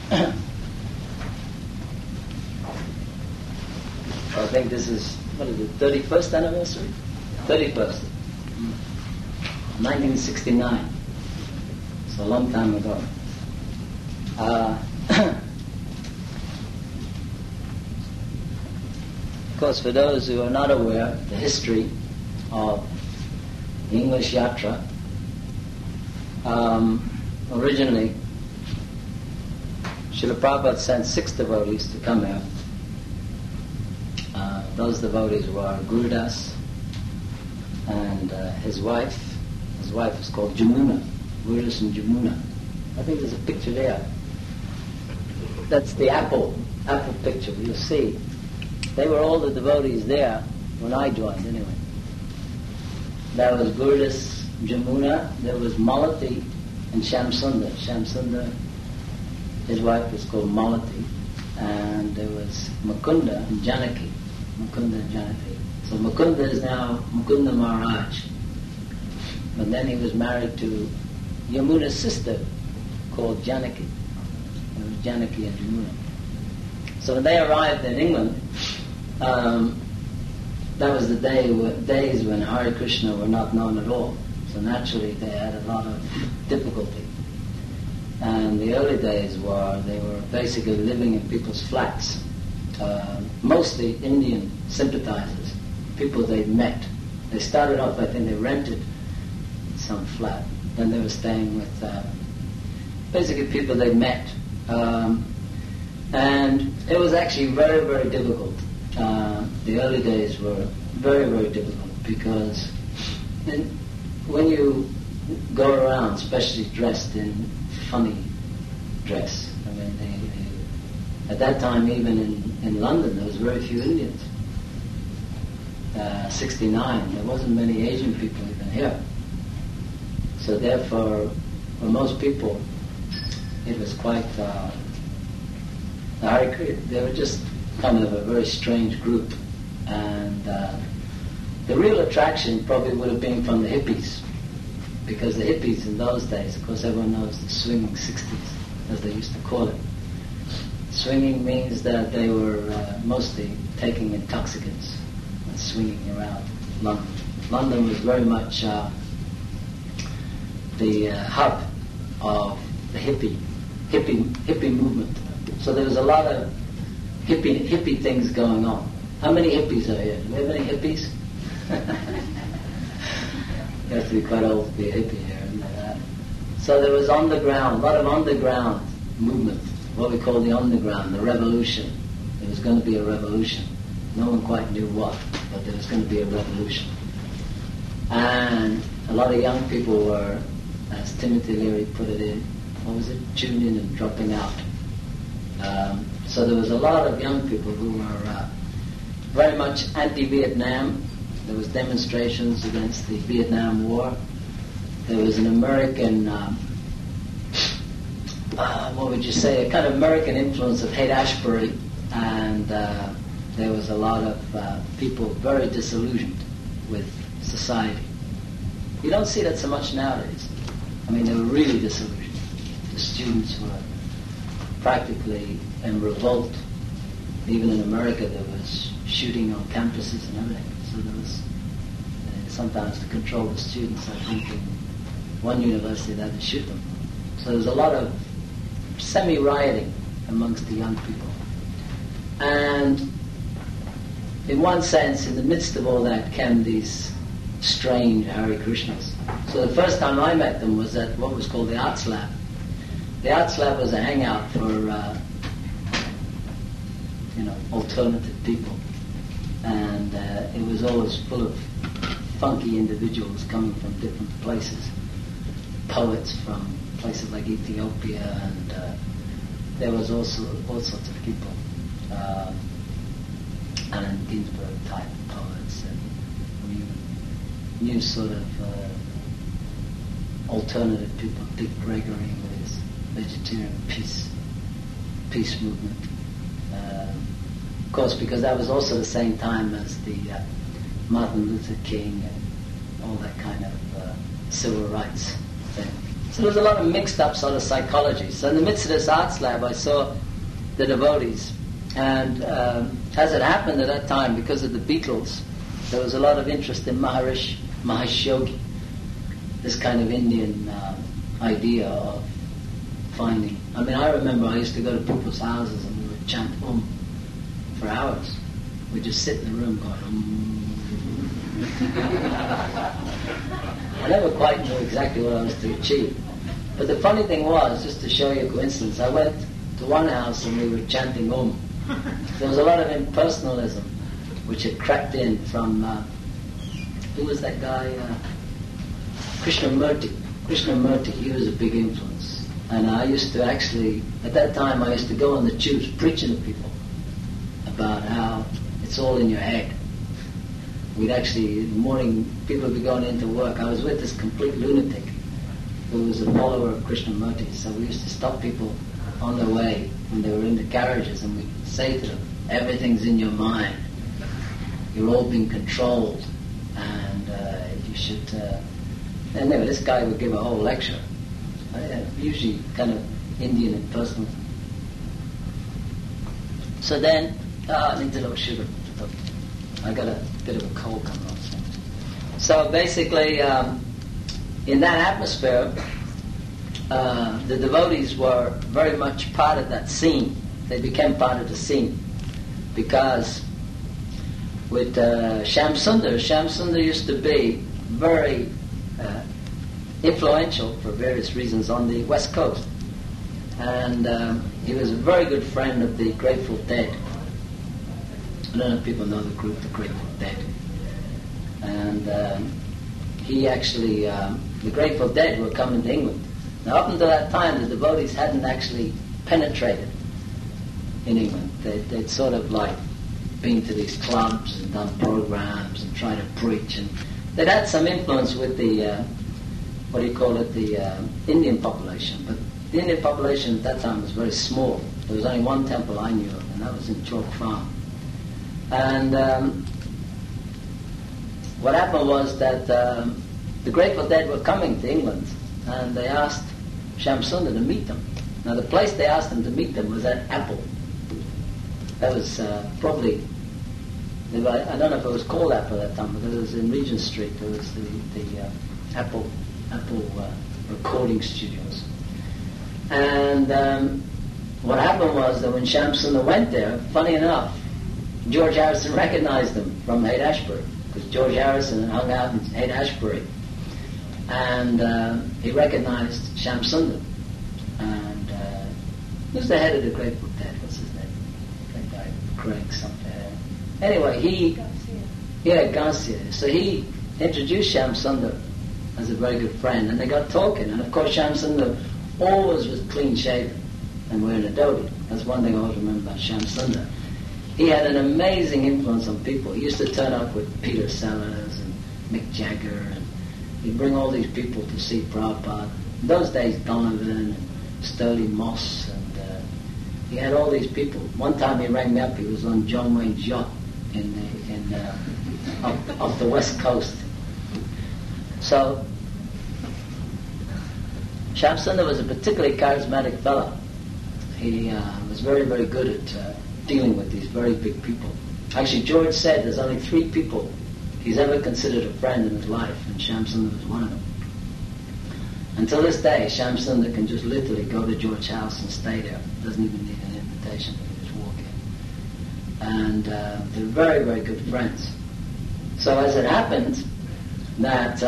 I think this is, what is it, 31st anniversary? 31st. 1969. It's a long time ago. Of course, for those who are not aware, the history of the English Yatra, originally, Srila Prabhupada sent 6 devotees to come here. Those devotees were Gurudas and his wife. His wife is called Jamuna, Gurudas and Jamuna. I think there's a picture there. That's the apple picture, you'll see. They were all the devotees there when I joined, anyway. There was Gurudas, Jamuna, there was Malati and Shamsundar. Shamsundar, his wife was called Malati, and there was Mukunda and Janaki. Mukunda and Janaki. So Mukunda is now Mukunda Maharaj. But then he was married to Yamuna's sister called Janaki. It was Janaki and Yamuna. So when they arrived in England, that was the days when Hare Krishna were not known at all. So naturally they had a lot of difficulty. And the early days they were basically living in people's flats. Mostly Indian sympathizers, people they'd met. They started off, I think they rented some flat. Then they were staying with basically people they'd met. And it was actually very, very difficult. The early days were very, very difficult because when you go around, especially dressed in funny dress, I mean, at that time, even in London, there was very few Indians. 69, there wasn't many Asian people even here. So therefore, for most people, it was quite... they were just kind of a very strange group. And the real attraction probably would have been from the hippies. Because the hippies in those days, of course everyone knows the swinging 60s, as they used to call it. Swinging means that they were mostly taking intoxicants and swinging around London. London was very much the hub of the hippie movement. So there was a lot of hippie things going on. How many hippies are here? Do we have any hippies? You have to be quite old to be a hippie here, isn't it? So there was a lot of underground movement. What we call the underground, the revolution. There was going to be a revolution. No one quite knew what, but there was going to be a revolution. And a lot of young people were, as Timothy Leary put it in, tuned in and dropping out. So there was a lot of young people who were very much anti-Vietnam. There was demonstrations against the Vietnam War. There was an American... what would you say, a kind of American influence of Haight-Ashbury, and there was a lot of people very disillusioned with society. You don't see that so much nowadays. I mean, they were really disillusioned. The students were practically in revolt. Even in America there was shooting on campuses and everything. So there was, sometimes to control the students, I think in one university they had to shoot them. So there was a lot of semi-rioting amongst the young people. And in one sense, in the midst of all that came these strange Hare Krishnas. So the first time I met them was at what was called the Arts Lab. The Arts Lab was a hangout for, alternative people. And it was always full of funky individuals coming from different places. Poets from places like Ethiopia, and there was also all sorts of people. Allen Ginsberg type poets, and new sort of alternative people. Dick Gregory with his vegetarian peace movement. Of course, because that was also the same time as the Martin Luther King and all that kind of civil rights thing. So there was a lot of mixed up sort of psychology. So in the midst of this arts lab, I saw the devotees. And as it happened at that time, because of the Beatles, there was a lot of interest in Mahesh Yogi, this kind of Indian idea of finding. I mean, I remember I used to go to people's houses and we would chant for hours. We'd just sit in the room going I never quite knew exactly what I was to achieve. But the funny thing was, just to show you a coincidence, I went to one house and we were chanting There was a lot of impersonalism which had crept in from, who was that guy? Krishnamurti. Krishnamurti, he was a big influence. And I used to actually, at that time I used to go on the tubes preaching to people about how it's all in your head. We'd actually, in the morning, people would be going into work. I was with this complete lunatic who was a follower of Krishnamurti. So we used to stop people on their way when they were in the carriages and we'd say to them, everything's in your mind. You're all being controlled. And you should... anyway, this guy would give a whole lecture. Usually kind of Indian and personal. So then, I need a little sugar. I got a bit of a cold coming on. So basically, in that atmosphere, the devotees were very much part of that scene. They became part of the scene. Because with Shyam Sundar used to be very influential for various reasons on the West Coast. And he was a very good friend of the Grateful Dead. I don't know if people know the group, the Grateful Dead. And he actually, the Grateful Dead were coming to England. Now up until that time, the devotees hadn't actually penetrated in England. They'd sort of like been to these clubs and done programs and tried to preach. And they'd had some influence with the, the Indian population. But the Indian population at that time was very small. There was only one temple I knew of, and that was in Chalk Farm. And what happened was that the Grateful Dead were coming to England, and they asked Shyam Sundar to meet them. Now the place they asked him to meet them was at Apple. That was probably, I don't know if it was called Apple at that time, but it was in Regent Street. There was the Apple recording studios. And what happened was that when Shyam Sundar went there, funny enough, George Harrison recognized him from Haight-Ashbury, because George Harrison had hung out in Haight-Ashbury. And he recognized Shyam Sundar. And who's the head of the Grateful Dead? What's his name? That guy, Craig something. Anyway, Garcia. So he introduced Shyam Sundar as a very good friend, and they got talking. And of course, Shyam Sundar always was clean shaven and wearing a dhoti. That's one thing I always remember about Shyam Sundar. He had an amazing influence on people. He used to turn up with Peter Sellers and Mick Jagger, and he'd bring all these people to see Prabhupada. In those days, Donovan and Sturley Moss, and he had all these people. One time he rang me up. He was on John Wayne's yacht off the West Coast. So Shyam Sundar was a particularly charismatic fellow. He was very, very good at dealing with these very big people. Actually, George said there's only 3 people he's ever considered a friend in his life, and Shyam Sundar was one of them. Until this day, Shyam Sundar can just literally go to George's house and stay there. Doesn't even need an invitation. He can just walk in. And they're very, very good friends. So as it happened that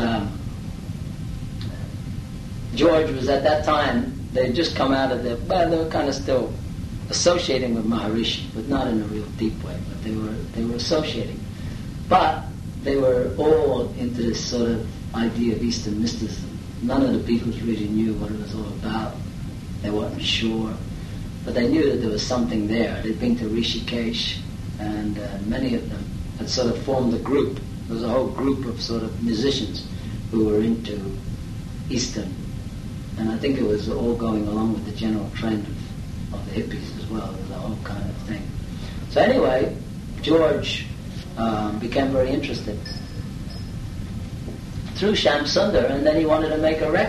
George was at that time, they had just come out of they were kind of still associating with Maharishi, but not in a real deep way, but they were associating. But they were all into this sort of idea of Eastern mysticism. None of the Beatles really knew what it was all about. They weren't sure, but they knew that there was something there. They'd been to Rishikesh, and many of them had sort of formed a group. There was a whole group of sort of musicians who were into Eastern, and I think it was all going along with the general trend of the hippies as well. There was a whole kind of thing. So anyway, George became very interested through Shyam Sundar, and then he wanted to make a record.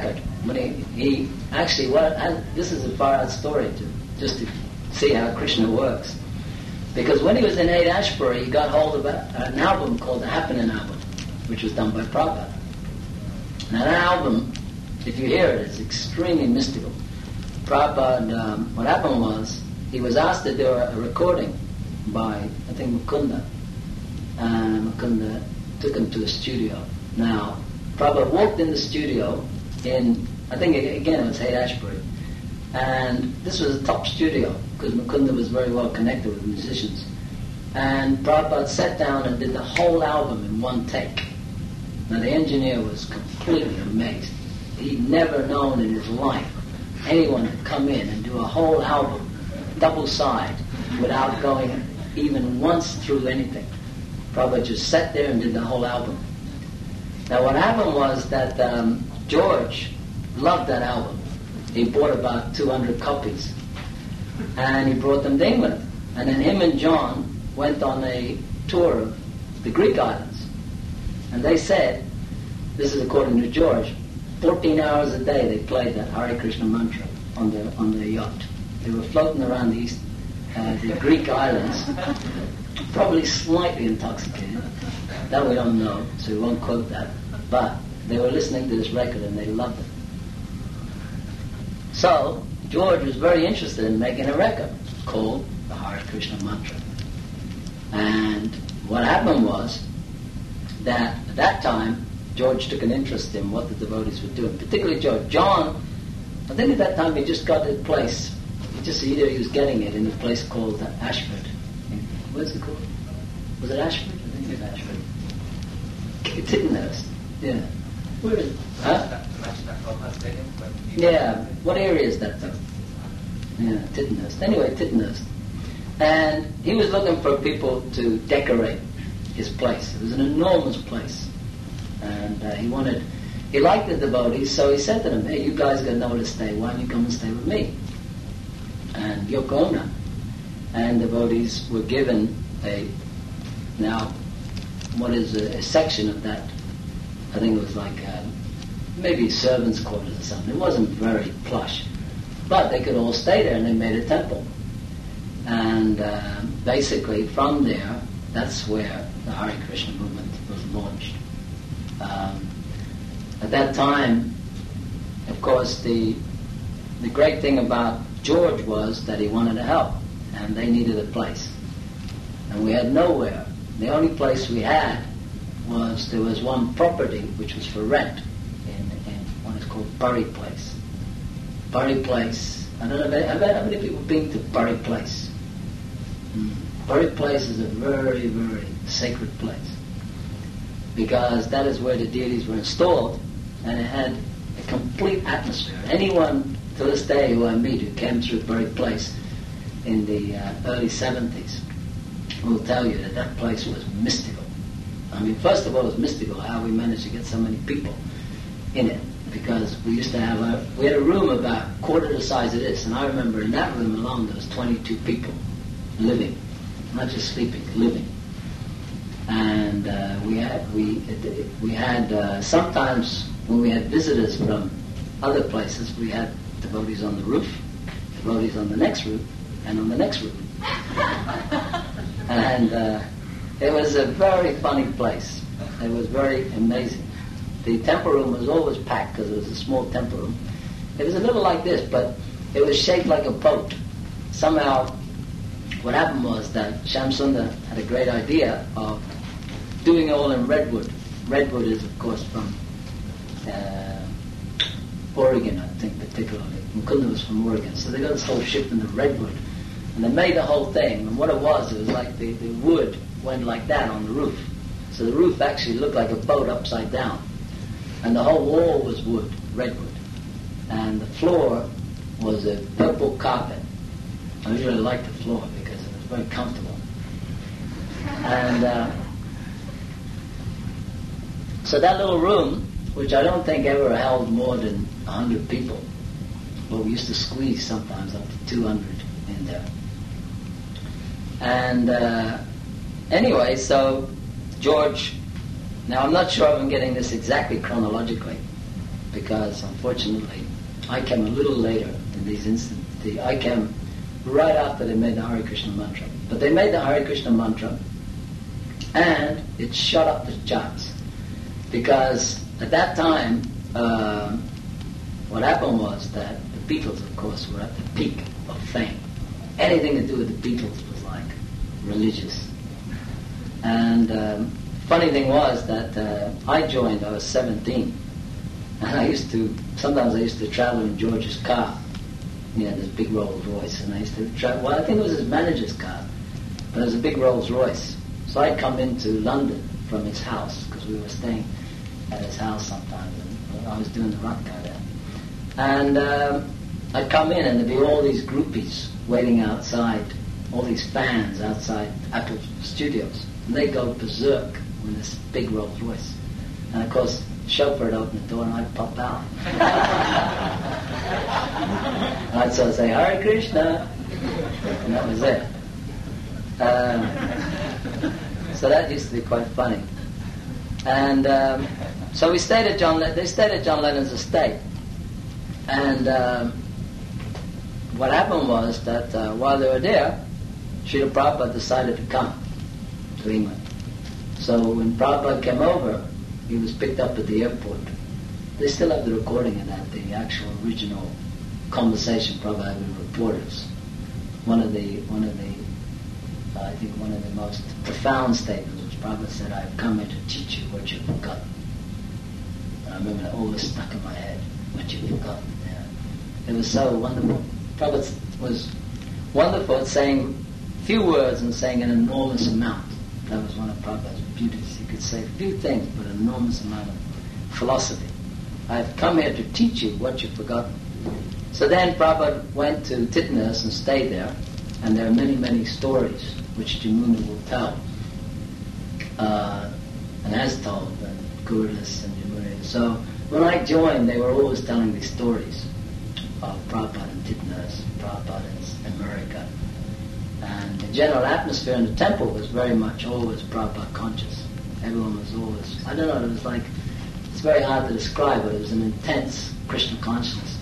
when he actually, this is a far-out story just to see how Krishna works. Because when he was in Haight-Ashbury, he got hold of an album called the Happening Album, which was done by Prabhupada. And that album, if you hear it, it's extremely mystical. Prabhupada, what happened was, he was asked to do a recording by, I think, Mukunda. And Mukunda took him to a studio. Now, Prabhupada walked in the studio in, I think, again, it was Haight-Ashbury. And this was a top studio, because Mukunda was very well connected with musicians. And Prabhupada sat down and did the whole album in one take. Now, the engineer was completely amazed. He'd never known in his life anyone to come in and do a whole album, double side, without going even once through anything. Prabhupada just sat there and did the whole album. Now, what happened was that George loved that album. He bought about 200 copies. And he brought them to England. And then him and John went on a tour of the Greek islands. And they said, this is according to George, 14 hours a day they played that Hare Krishna mantra on their yacht. They were floating around the Greek islands, probably slightly intoxicated. That we don't know, so we won't quote that. But they were listening to this record and they loved it. So George was very interested in making a record called the Hare Krishna mantra. And what happened was that at that time, George took an interest in what the devotees were doing, particularly George. John, I think at that time he just got a place. He was getting it in a place called Ashford. Where's it called? Was it Ashford? I think it was Ashford. Tittenhurst. Yeah. Where is it? Huh? Yeah. What area is that though? Yeah, Tittenhurst. Anyway, Tittenhurst. And he was looking for people to decorate his place. It was an enormous place. And he liked the devotees, so he said to them, hey, you guys got nowhere to stay, why don't you come and stay with me? And Yoko Ono. And devotees were given a section of that, I think it was like maybe servants' quarters or something. It wasn't very plush. But they could all stay there and they made a temple. And basically from there, that's where the Hare Krishna movement was launched. At that time, of course, the great thing about George was that he wanted to help, and they needed a place. And we had nowhere. The only place we had there was one property which was for rent in what is called Bury Place. Bury Place, I don't know, how many people have been to Bury Place? Bury Place is a very, very sacred place, because that is where the deities were installed, and it had a complete atmosphere. Anyone to this day who I meet who came through Bury Place in the early 70s will tell you that that place was mystical. I mean, first of all, it was mystical how we managed to get so many people in it, because we used to have we had a room about quarter the size of this, and I remember in that room alone there was 22 people living, not just sleeping, living. And we had sometimes when we had visitors from other places, we had devotees on the roof, devotees on the next roof, and on the next roof. And it was a very funny place. It was very amazing. The temple room was always packed because it was a small temple room. It was a little like this, but it was shaped like a boat. Somehow, what happened was that Shamsundar had a great idea of doing it all in redwood. Redwood is, of course, from Oregon, I think, particularly. Mukunda was from Oregon. So they got this whole ship in the redwood. And they made the whole thing. And what it was like the wood went like that on the roof. So the roof actually looked like a boat upside down. And the whole wall was wood, redwood. And the floor was a purple carpet. I really liked the floor because it was very comfortable. And so that little room, which I don't think ever held more than 100 people, but we used to squeeze sometimes up to 200 in there. And anyway, so George, now I'm not sure if I'm getting this exactly chronologically, because unfortunately I came a little later in these instances. I came right after they made the Hare Krishna mantra. But they made the Hare Krishna mantra and it shut up the charts. Because at that time, what happened was that the Beatles, of course, were at the peak of fame. Anything to do with the Beatles was like religious. And funny thing was that I joined, I was 17. And sometimes I used to travel in George's car. He had this big Rolls Royce, and I used to travel, well, I think it was his manager's car, but it was a big Rolls Royce. So I'd come into London from his house, because we were staying at his house sometimes, and I was doing the rock guy there. And I'd come in, and there'd be all these groupies waiting outside, all these fans outside Apple Studios, and they'd go berserk with this big Rolls Royce. And of course, the chauffeur would open the door and I'd pop out. And I'd sort of say, Hare Krishna, and that was it. So that used to be quite funny. And so we stayed at they stayed at John Lennon's estate. And what happened was that while they were there, Srila Prabhupada decided to come to England. So when Prabhupada came over, he was picked up at the airport. They still have the recording of that, the actual original conversation Prabhupada had with reporters. One of the most profound statements was Prabhupada said, "I've come here to teach you what you've forgotten." And I remember that always stuck in my head, what you've forgotten. Yeah. It was so wonderful. Prabhupada was wonderful at saying few words and saying an enormous amount. That was one of Prabhupada's beauties. He could say few things, but an enormous amount of philosophy. I've come here to teach you what you've forgotten. So then Prabhupada went to Titnus and stayed there, and there are many, many stories which Jamuna will tell, and has told, and Gurudas and Jamuna. So when I joined, they were always telling these stories of Prabhupada in Titnus, Prabhupada in America. And the general atmosphere in the temple was very much always Prabhupada conscious. Everyone was always, I don't know, it was like, it's very hard to describe, but it was an intense Krishna consciousness.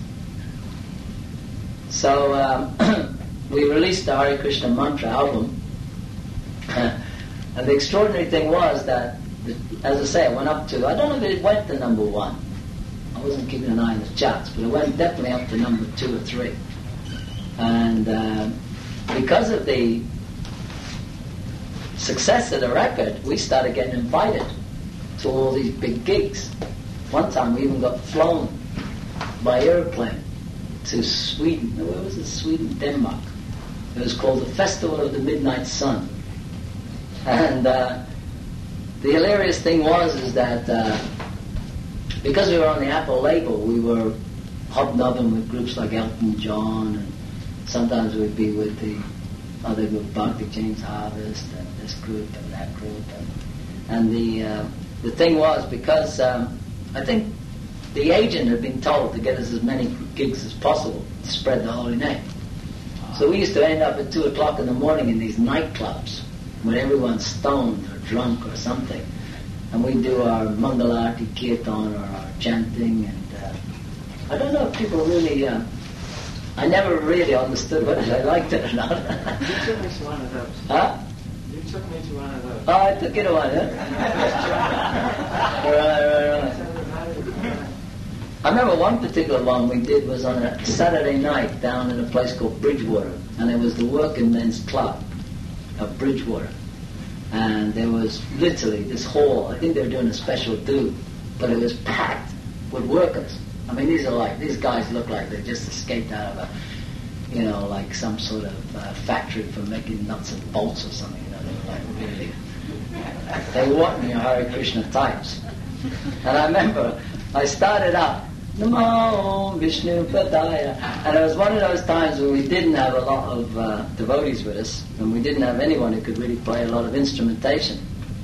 So we released the Hare Krishna Mantra album, and the extraordinary thing was that, as I say, it went up to, I don't know if it went to number 1. I wasn't keeping an eye on the charts, but it went definitely up to number 2 or 3. And because of the success of the record, we started getting invited to all these big gigs. One time we even got flown by airplane to Sweden. Where was it? Sweden, Denmark. It was called the Festival of the Midnight Sun. And the hilarious thing is that because we were on the Apple label, we were hobnobbing with groups like Elton John, and sometimes we'd be with the other group, Bhakti James Harvest, and this group and that group. And the thing was, because I think the agent had been told to get us as many gigs as possible to spread the holy name. So we used to end up at 2 o'clock in the morning in these nightclubs when everyone's stoned or drunk or something. And we'd do our Mangalarti Kirtan or our chanting. And I don't know if people really... I never really understood whether I liked it or not. You took me to one of those. Huh? You took me to one of those. Oh, I took you to one, huh? Right. I remember one particular one we did was on a Saturday night down in a place called Bridgewater, and it was the Working Men's Club of Bridgewater. And there was literally this hall, I think they were doing a special do, but it was packed with workers. I mean, these guys look like they just escaped out of a, like some sort of factory for making nuts and bolts or something. They were like really, they weren't Hare Krishna types. And I remember I started out, Namo Vishnu Padaya, and it was one of those times when we didn't have a lot of devotees with us, and we didn't have anyone who could really play a lot of instrumentation.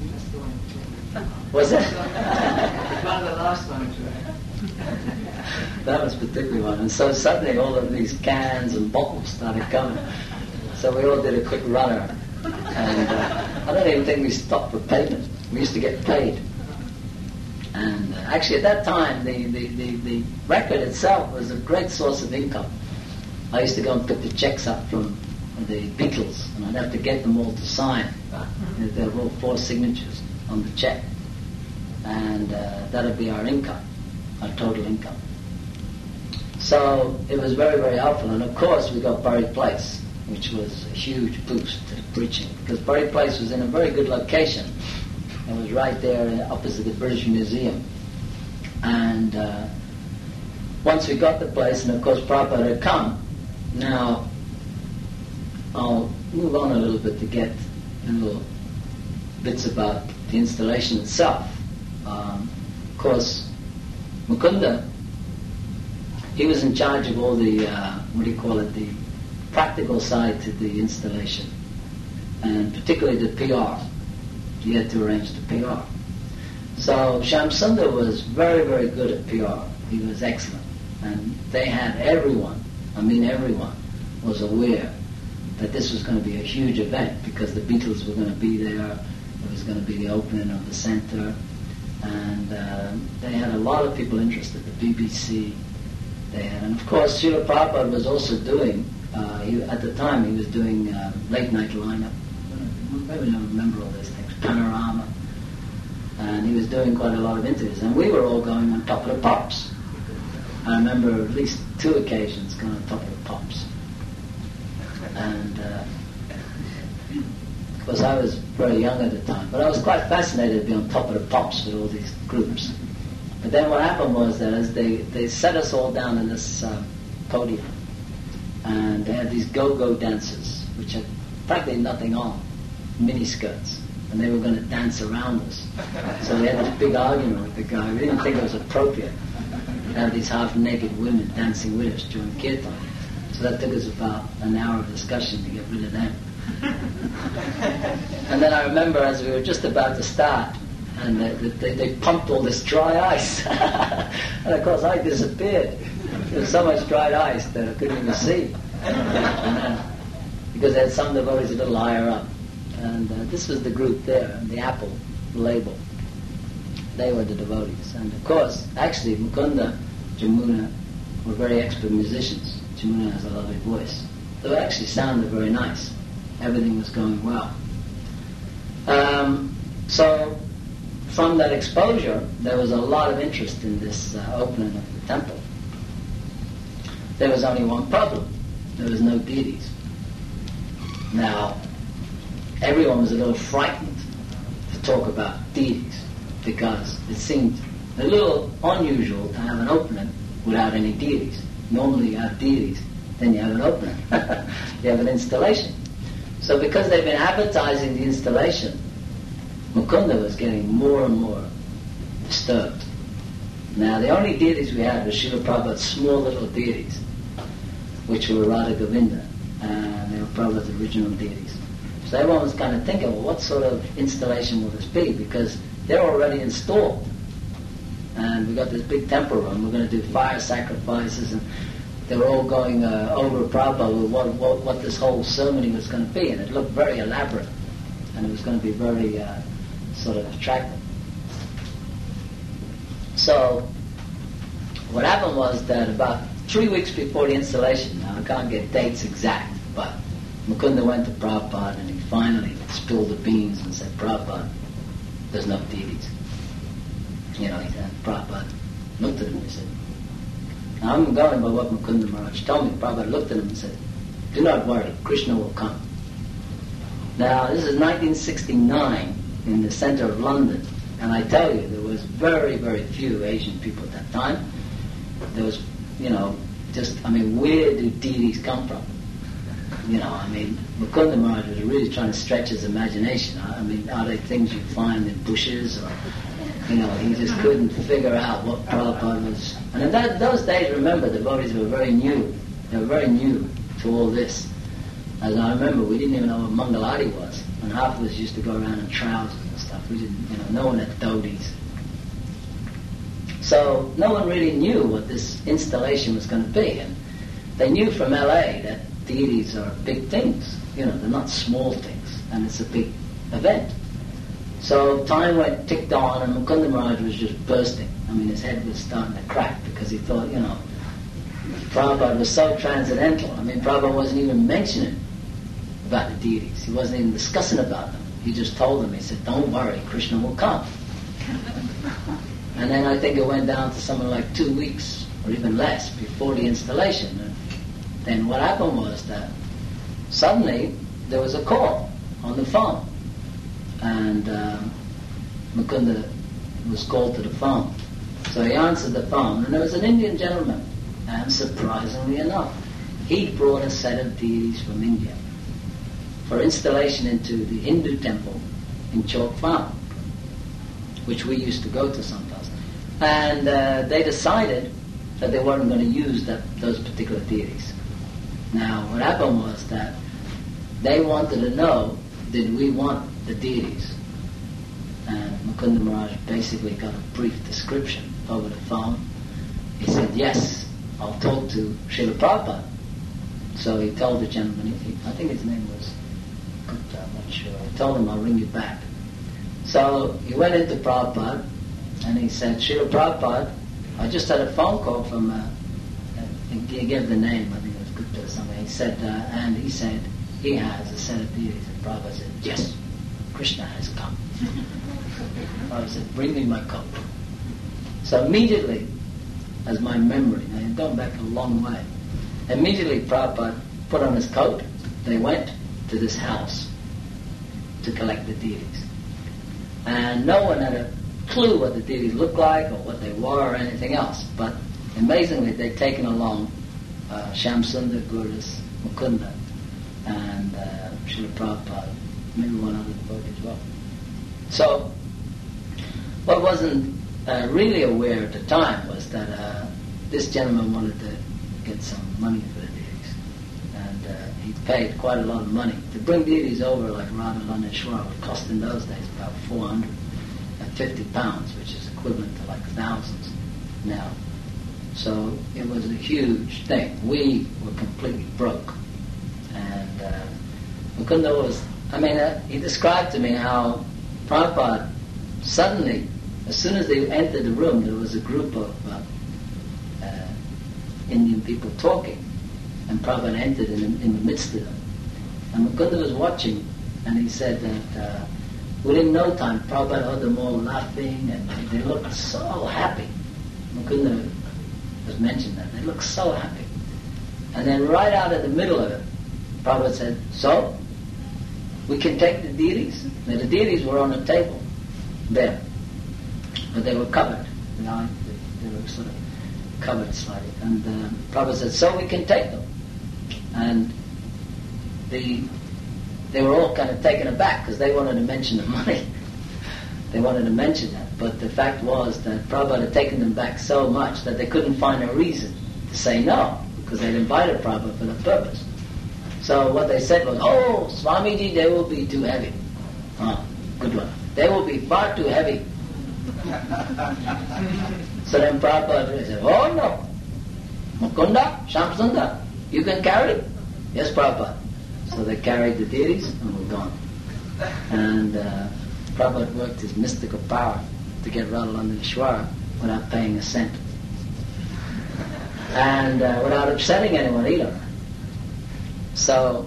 Was it? It's one of the last ones, right? That was particularly one. And so suddenly all of these cans and bottles started coming. So we all did a quick runner. And I don't even think we stopped for payment. We used to get paid. And actually at that time, the record itself was a great source of income. I used to go and pick the checks up from the Beatles, and I'd have to get them all to sign. There were all 4 signatures on the check. And that'd be our income, our total income. So it was very, very helpful. And of course we got Bury Place, which was a huge boost to preaching, because Bury Place was in a very good location. It was right there opposite the British Museum. And once we got the place, and of course Prabhupada had come, now I'll move on a little bit to get little bits about the installation itself. Of course, Mukunda, he was in charge of all the, the practical side to the installation, and particularly the PR. He had to arrange the PR. So Shyam Sundar was very, very good at PR. He was excellent. And they had everyone was aware that this was going to be a huge event, because the Beatles were going to be there. It was going to be the opening of the center. And they had a lot of people interested, the BBC. And of course, Srila Prabhupada was also doing, at the time he was doing late night lineup. Maybe I don't remember all these things, Panorama. And he was doing quite a lot of interviews. And we were all going on Top of the Pops. I remember at least 2 occasions going on Top of the Pops. And of course I was very young at the time, but I was quite fascinated to be on Top of the Pops with all these groups. But then what happened was that as they set us all down in this podium, and they had these go-go dancers, which had practically nothing on, miniskirts, and they were going to dance around us. So we had this big argument with the guy. We didn't think it was appropriate to have these half-naked women dancing with us during kirtan. So that took us about an hour of discussion to get rid of them. And then I remember as we were just about to start, and they pumped all this dry ice. And of course I disappeared. There was so much dried ice that I couldn't even see. Because they had some devotees a little higher up. And this was the group there, the Apple label. They were the devotees. And of course, actually, Mukunda, Jamuna were very expert musicians. Jamuna has a lovely voice. So it actually sounded very nice. Everything was going well. So from that exposure, there was a lot of interest in this opening of the temple. There was only one problem. There was no deities. Now, everyone was a little frightened to talk about deities, because it seemed a little unusual to have an opening without any deities. Normally you have deities, then you have an opening. You have an installation. So because they've been advertising the installation, Mukunda was getting more and more disturbed. Now the only deities we had were Srila Prabhupada's small little deities, which were Radha Govinda, and they were Prabhupada's original deities. So everyone was kind of thinking, well, what sort of installation will this be? Because they're already installed. And we got this big temple room, we're going to do fire sacrifices, and they were all going over Prabhupada with what this whole ceremony was going to be, and it looked very elaborate, and it was going to be very sort of attractive. So what happened was that about 3 weeks before the installation, now I can't get dates exact, but Mukunda went to Prabhupada and he finally spilled the beans and said, Prabhupada, there's no deities. You know, he said, Prabhupada looked at him and he said, now I'm going by what Mukunda Maharaj told me. Prabhupada looked at him and said, do not worry, Krishna will come. Now this is 1969 in the center of London, and I tell you, there was very, very few Asian people at that time. There was, where do deities come from? Mukunda Maharaj was really trying to stretch his imagination. Are they things you find in bushes, or, he just couldn't figure out what Prabhupada was. And in those days, remember, the devotees were very new. They were very new to all this. As I remember, we didn't even know what Mangalati was, and half of us used to go around in trousers and stuff. We didn't, no one had dhotis. So no one really knew what this installation was going to be, and they knew from LA that deities are big things. They're not small things, and it's a big event. So time ticked on, and Mukunda Maharaj was just bursting. I mean, his head was starting to crack because he thought, Prabhupada was so transcendental. I mean, Prabhupada wasn't even mentioning about the deities. He wasn't even discussing about them. He just told them, he said, don't worry, Krishna will come. And then I think it went down to something like 2 weeks or even less before the installation. And then what happened was that suddenly there was a call on the phone. And Mukunda was called to the phone. So he answered the phone, and there was an Indian gentleman. And surprisingly enough, he brought a set of deities from India for installation into the Hindu temple in Chowk Farm, which we used to go to sometimes. And they decided that they weren't going to use those particular deities. Now, what happened was that they wanted to know, did we want the deities? And Mukunda Maharaj basically got a brief description over the phone. He said, yes, I'll talk to Srila Prabhupada. So he told the gentleman, I think his name was Gupta, I'm not sure. He told him, I'll ring you back. So he went into Prabhupada and he said, Srila Prabhupada, I just had a phone call from, he gave the name, I think it was Gupta or something. He said, and he said, he has a set of deities. And Prabhupada said, yes, Krishna has come. Prabhupada said, bring me my coat. So immediately, as my memory, now you've gone back a long way, immediately Prabhupada put on his coat, they went to this house to collect the deities. And no one had a clue what the deities looked like or what they were or anything else. But amazingly, they'd taken along Shamsundar, Gurdas, Mukunda, and Srila Prabhupada, maybe one other devotee as well. So, what wasn't really aware at the time was that this gentleman wanted to get some money for the deities. And he paid quite a lot of money. To bring deities over like Radha Laneshwara would cost in those days about 450 pounds, which is equivalent to like thousands now. So it was a huge thing. We were completely broke. And Mukunda was, he described to me how Prabhupada suddenly, as soon as they entered the room, there was a group of Indian people talking, and Prabhupada entered in the midst of them. And Mukunda was watching, and he said that within no time, Prabhupada heard them all laughing, and they looked so happy. Mukunda has mentioned that. They looked so happy. And then right out of the middle of it, Prabhupada said, so, we can take the deities? Now, the deities were on the table there, but they were covered. They were sort of covered slightly. And Prabhupada said, so we can take them. And they were all kind of taken aback because they wanted to mention the money. They wanted to mention that. But the fact was that Prabhupada had taken them back so much that they couldn't find a reason to say no, because they'd invited Prabhupada for that purpose. So what they said was, oh, Swamiji, they will be too heavy. Oh, good one. They will be far too heavy. So then Prabhupada said, oh no, Mukunda, Shamsundar, you can carry it? Yes, Prabhupada. So they carried the deities and were gone. And Prabhupada worked his mystical power to get Radhalaneshwara without paying a cent. And without upsetting anyone either. So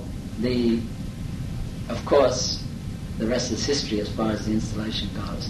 of course, the rest is history as far as the installation goes.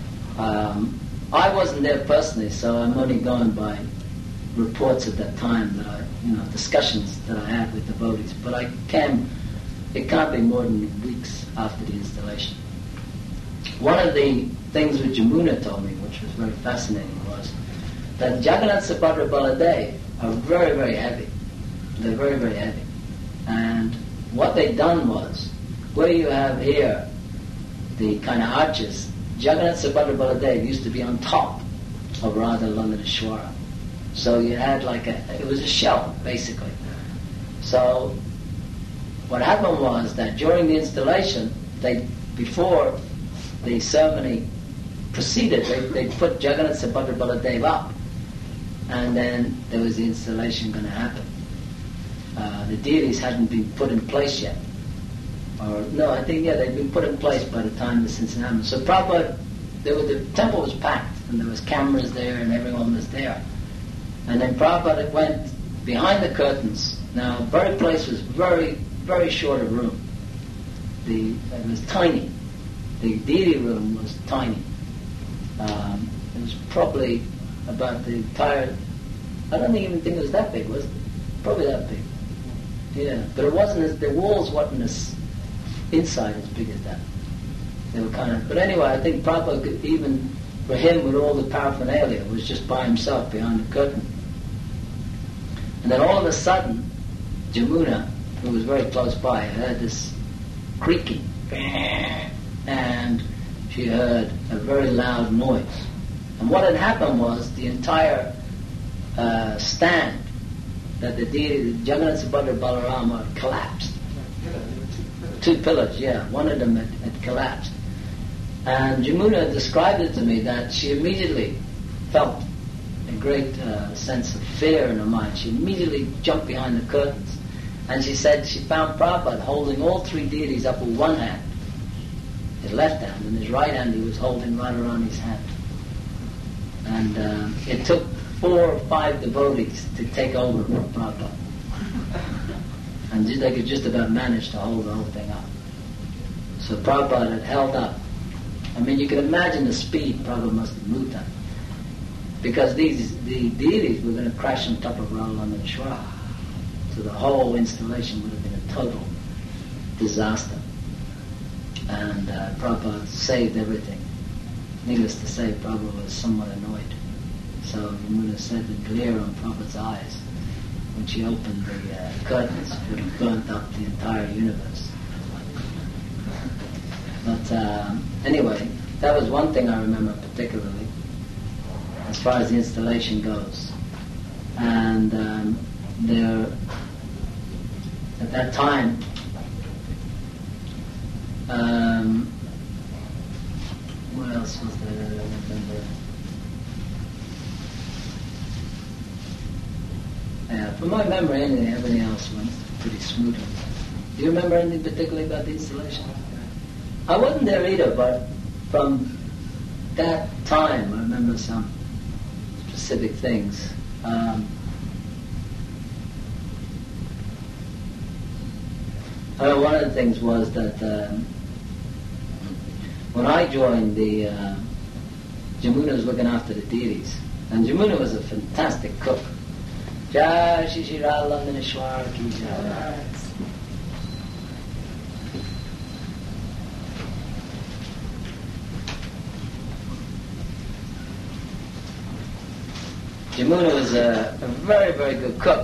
I wasn't there personally, so I'm only going by reports at that time that discussions that I had with devotees. But it can't be more than weeks after the installation. One of the things which Jamuna told me, which was very fascinating, was that Jagannath, Subhadra, Baladev are very, very heavy. They're very, very heavy. And what they'd done was, where you have here the kind of arches, Jagannath, Subhadra, Baladev used to be on top of Radha Laneshwara. So you had it was a shell, basically. So what happened was that during the installation, before the ceremony proceeded, they put Jagannath, Subhadra, Baladev up, and then there was the installation going to happen. The deities hadn't been put in place yet. Or no, I think they'd been put in place by the time the Cincinnati. So Prabhupada, the temple was packed, and there was cameras there, and everyone was there. And then Prabhupada went behind the curtains. Now, the very place was very, very short a room. It was tiny. The deity room was tiny. It was probably about the entire. I don't even think it was that big, was it? Probably that big. Yeah, but it wasn't. The walls wasn't as inside as big as that. They were kind of. But anyway, I think Prabhupada could, even for him with all the paraphernalia, was just by himself behind the curtain. And then all of a sudden, Jamuna, who was very close by, heard this creaking, and she heard a very loud noise. And what had happened was the entire stand that the deity, Jagannath Subhadra Balarama, had collapsed. Two pillars, yeah. One of them had collapsed. And Jamuna described it to me that she immediately felt a great sense of fear in her mind. She immediately jumped behind the curtains. And she said she found Prabhupada holding all three deities up with one hand, his left hand, and his right hand he was holding right around his hand. And it took 4 or 5 devotees to take over for Prabhupada. And they could just about manage to hold the whole thing up. So Prabhupada had held up. I mean, you can imagine the speed Prabhupada must have moved at. Because the deities were going to crash on top of Radharani Shrine. So the whole installation would have been a total disaster. And Prabhupada saved everything. Needless to say, Prabhupada was somewhat annoyed. So Yamuna said the glare on Prabhupada's eyes when she opened the curtains would have burnt up the entire universe. But anyway, that was one thing I remember particularly, as far as the installation goes. And there, at that time, what else was there that I remember? Yeah, from my memory, everything else went pretty smoothly. Do you remember anything particularly about the installation? I wasn't there either, but from that time I remember some specific things. One of the things was that when I joined, Jamuna was looking after the deities, and Jamuna was a fantastic cook. Jai Shri Shri Radha Ki Jai. Jamuna was a very, very good cook.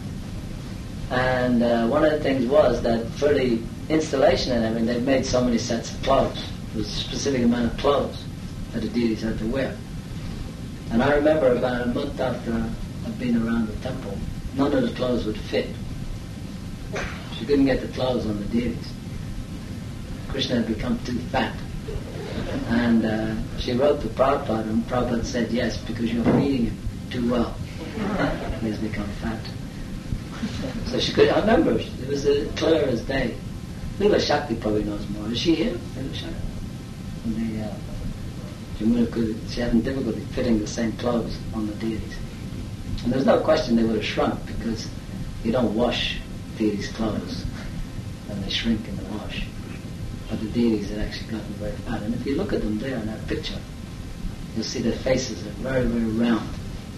And one of the things was that for the installation and everything, they made so many sets of clothes. There was a specific amount of clothes that the deities had to wear. And I remember about a month after I'd been around the temple, none of the clothes would fit. She couldn't get the clothes on the deities. Krishna had become too fat. And she wrote to Prabhupada, and Prabhupada said, yes, because you're feeding him too well. He has become fat. So she could, I remember, it was clear as day. Leela Shakti probably knows more. Is she here? Leela Shakti? Jamuna she had difficulty fitting the same clothes on the deities. And there's no question they would have shrunk, because you don't wash deities' clothes and they shrink in the wash. But the deities had actually gotten very fat. And if you look at them there in that picture, you'll see their faces are very, very round.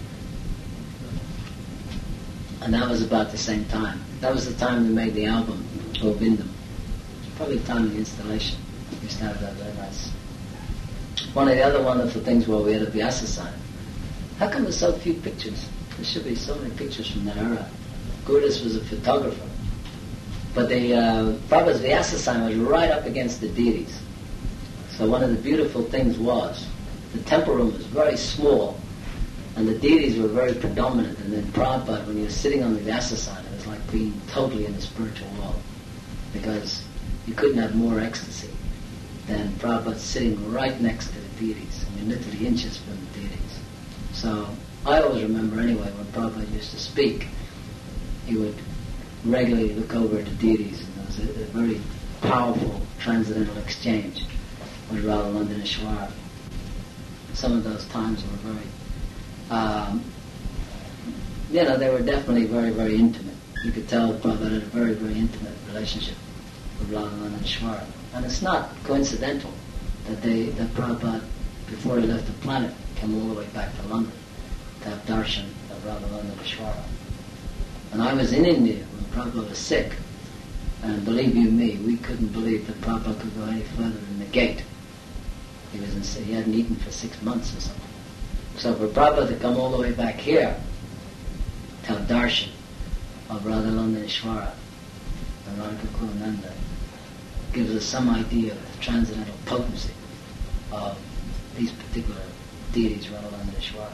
And that was about the same time. That was the time we made the album, Govindam. Probably the time of the installation. We started out very nice. One of the other wonderful things was we had a Vyasa sign. How come there's so few pictures? There should be so many pictures from that era. Gurdas was a photographer. But the Prabhupada's Vyasa sign was right up against the deities. So one of the beautiful things was, the temple room was very small, and the deities were very predominant. And then Prabhupada, when he was sitting on the Vyasa sign, it was like being totally in the spiritual world, because you couldn't have more ecstasy than Prabhupada sitting right next to the deities. I mean, literally inches from the deities. So I always remember anyway, when Prabhupada used to speak, he would regularly look over at the deities, and there was a very powerful transcendental exchange with Radha Ishwara. Some of those times were very, they were definitely very, very intimate. You could tell Prabhupada had a very, very intimate relationship with Radha Ishwara. And it's not coincidental that Prabhupada, before he left the planet, came all the way back to London to have darshan of Radha Ishwara. And I was in India when Prabhupada was sick, and believe you me, we couldn't believe that Prabhupada could go any further than the gate. He hadn't eaten for 6 months or something. So for Prabhupada to come all the way back here to have darshan of Radha Ishwara and Radhakukula gives us some idea of the transcendental potency of these particular deities, Radha Ishwara.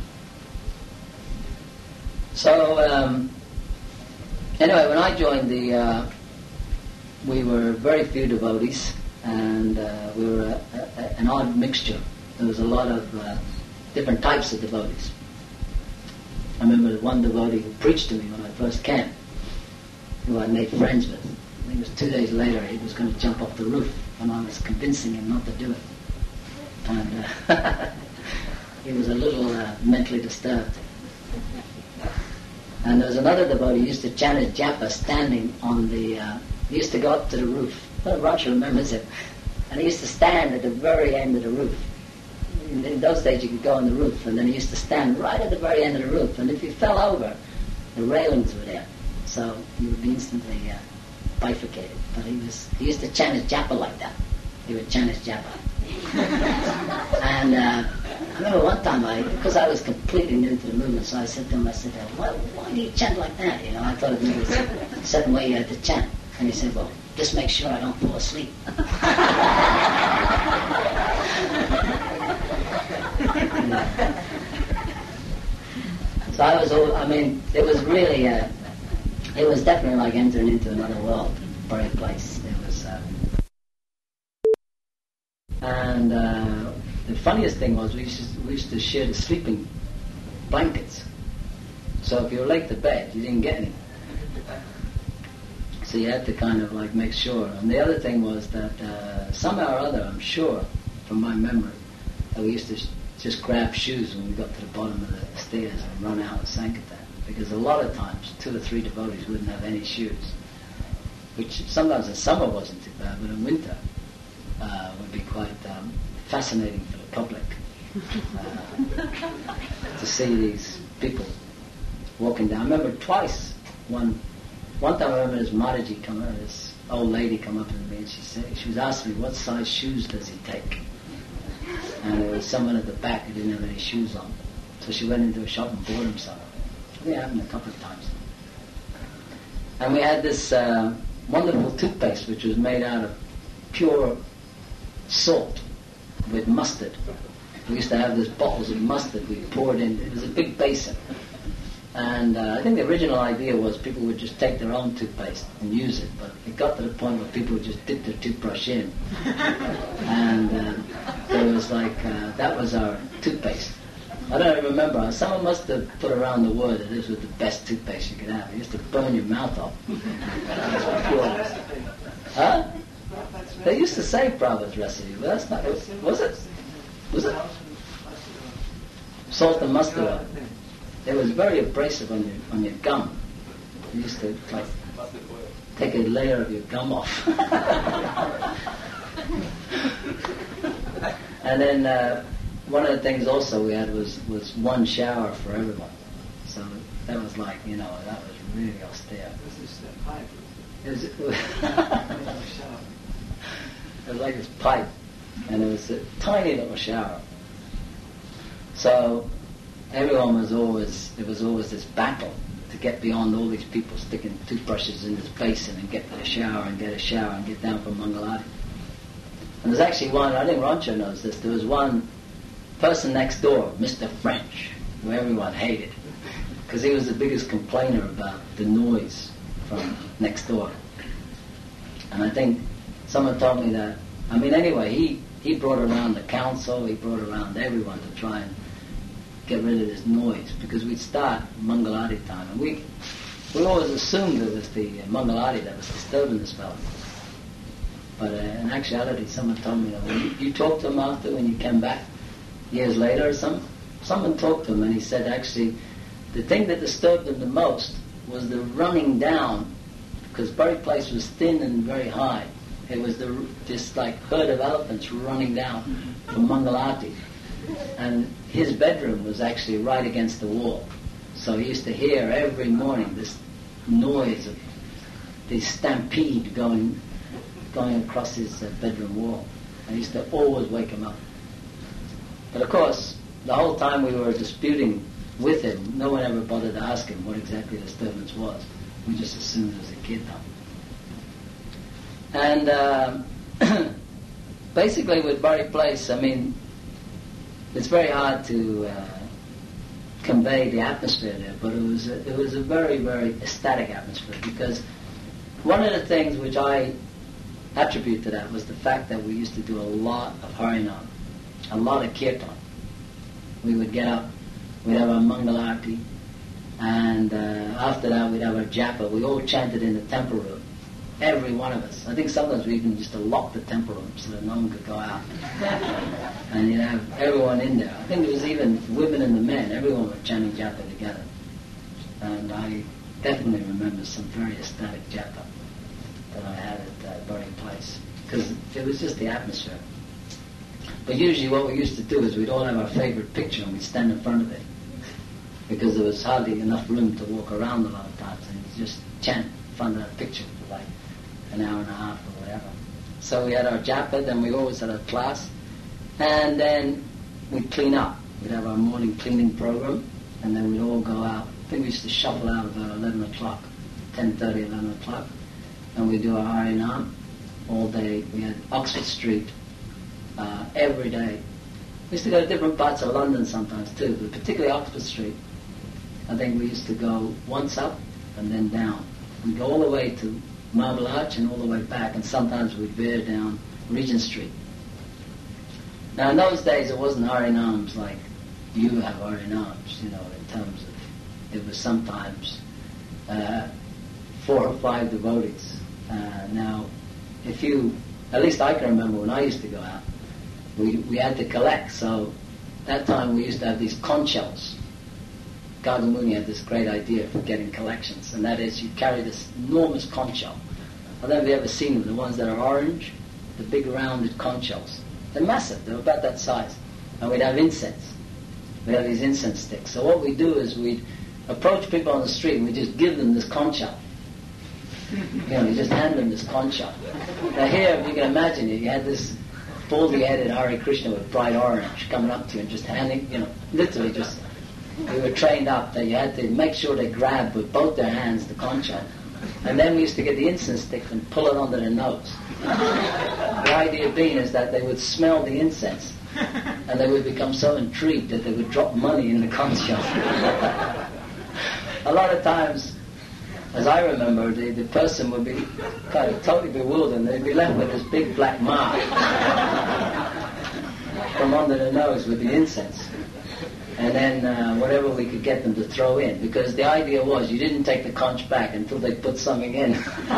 So, anyway, when I joined we were very few devotees, and we were an odd mixture. There was a lot of different types of devotees. I remember one devotee who preached to me when I first came, who I made friends with. I think it was 2 days later he was going to jump off the roof, and I was convincing him not to do it. And he was a little mentally disturbed. And there was another devotee who used to chant his japa standing on the... he used to go up to the roof. Raja remembers it. And he used to stand at the very end of the roof. In those days you could go on the roof, and then he used to stand right at the very end of the roof. And if you fell over, the railings were there. So you would be instantly bifurcated. But he used to chant his japa like that. He would chant his japa. And I remember one time, because I was completely new to the movement, so I said to him, why do you chant like that? I thought it was a certain way you had to chant. And he said, well, just make sure I don't fall asleep. So it was really, it was definitely like entering into another world, very place. It was, and the funniest thing was we used to share the sleeping blankets. So if you were late to bed, you didn't get any. So you had to kind of like make sure. And the other thing was that somehow or other, I'm sure, from my memory, that we used to just grab shoes when we got to the bottom of the stairs and run out of Sankirtan. Because a lot of times, 2 or 3 devotees wouldn't have any shoes. Which sometimes in summer wasn't too bad, but in winter would be quite fascinating for the public to see these people walking down. I remember twice, one time I remember this Mataji this old lady come up to me, and she was asking me, what size shoes does he take? And there was someone at the back who didn't have any shoes on. So she went into a shop and bought him some. It happened a couple of times. And we had this wonderful toothpaste which was made out of pure salt with mustard. We used to have these bottles of mustard we poured in. It was a big basin. And I think the original idea was people would just take their own toothpaste and use it, but it got to the point where people would just dip their toothbrush in. And it was like, that was our toothpaste. I don't even remember. Someone must have put around the word that this was the best toothpaste you could have. It used to burn your mouth off. Huh? They used to say Prabhupada's recipe, but that's not... Was it? Was it? Salt and mustard oil. It was very abrasive on your gum. You used to like take a layer of your gum off. And then one of the things also we had was one shower for everyone. So that was like, that was really austere. This is the pipe. It was like this pipe, and it was a tiny little shower. So everyone there was always this battle to get beyond all these people sticking toothbrushes in this basin and get to the shower and get a shower and get down from Mangalati. And there's actually one, I think Rancho knows this, there was one person next door, Mr. French, who everyone hated, because he was the biggest complainer about the noise from next door. And I think someone told me that, anyway, he brought around the council, he brought around everyone to try and get rid of this noise, because we'd start Mangalati time, and we always assumed it was the Mangalati that was disturbing this fellow. But in actuality, someone told me that when you talked to him after, when you came back years later or something, someone talked to him and he said actually the thing that disturbed him the most was the running down, because Bury Place was thin and very high. It was this like herd of elephants running down from Mangalati. And his bedroom was actually right against the wall. So he used to hear every morning this noise of the stampede going across his bedroom wall. And he used to always wake him up. But of course, the whole time we were disputing with him, no one ever bothered to ask him what exactly the disturbance was. We just assumed it was a kid though. And basically with Bury Place, I mean, it's very hard to convey the atmosphere there, but it was a very, very ecstatic atmosphere, because one of the things which I attribute to that was the fact that we used to do a lot of Harinam, a lot of Kirtan. We would get up, we'd have our Mangalarti, and after that we'd have our Japa. We all chanted in the temple room, every one of us. I think sometimes we even used to lock the temple room so that no one could go out. And you'd have everyone in there. I think there was even women and the men, everyone was chanting Japa together. And I definitely remember some very ecstatic Japa that I had at Bury Place, because it was just the atmosphere. But usually what we used to do is we'd all have our favorite picture and we'd stand in front of it, because there was hardly enough room to walk around a lot of times, and we'd just chant in front of that picture for like an hour and a half or whatever. So we had our japa, then we always had our class, and then we'd clean up. We'd have our morning cleaning program, and then we'd all go out. I think we used to shuffle out about 11 o'clock, 10:30, 11 o'clock, and we'd do our Harinam all day. We had Oxford Street every day. We used to go to different parts of London sometimes too, but particularly Oxford Street. I think we used to go once up and then down. We'd go all the way to Marble Arch and all the way back, and sometimes we'd veer down Regent Street. Now in those days it wasn't Harinams like you have Harinams, in terms of, it was sometimes 4 or 5 devotees. Now, if you, at least I can remember when I used to go out, we had to collect, so that time we used to have these conch shells. Gargamuni had this great idea for getting collections, and that is you carry this enormous conch shell. I don't know if you've ever seen them, the ones that are orange, the big rounded conch shells. They're massive, they're about that size. And we'd have incense. We'd have these incense sticks. So what we'd do is we'd approach people on the street and we'd just give them this conch shell. You just hand them this conch shell. Now here, if you can imagine it, you had this baldy-headed Hare Krishna with bright orange coming up to you and just handing, literally just... We were trained up that you had to make sure they grabbed with both their hands the conch shell. And then we used to get the incense stick and pull it under their nose. The idea being is that they would smell the incense and they would become so intrigued that they would drop money in the conch shell. A lot of times, as I remember, the person would be kind of totally bewildered and they'd be left with this big black mark from under the nose with the incense. And then whatever we could get them to throw in, because the idea was you didn't take the conch back until they put something in.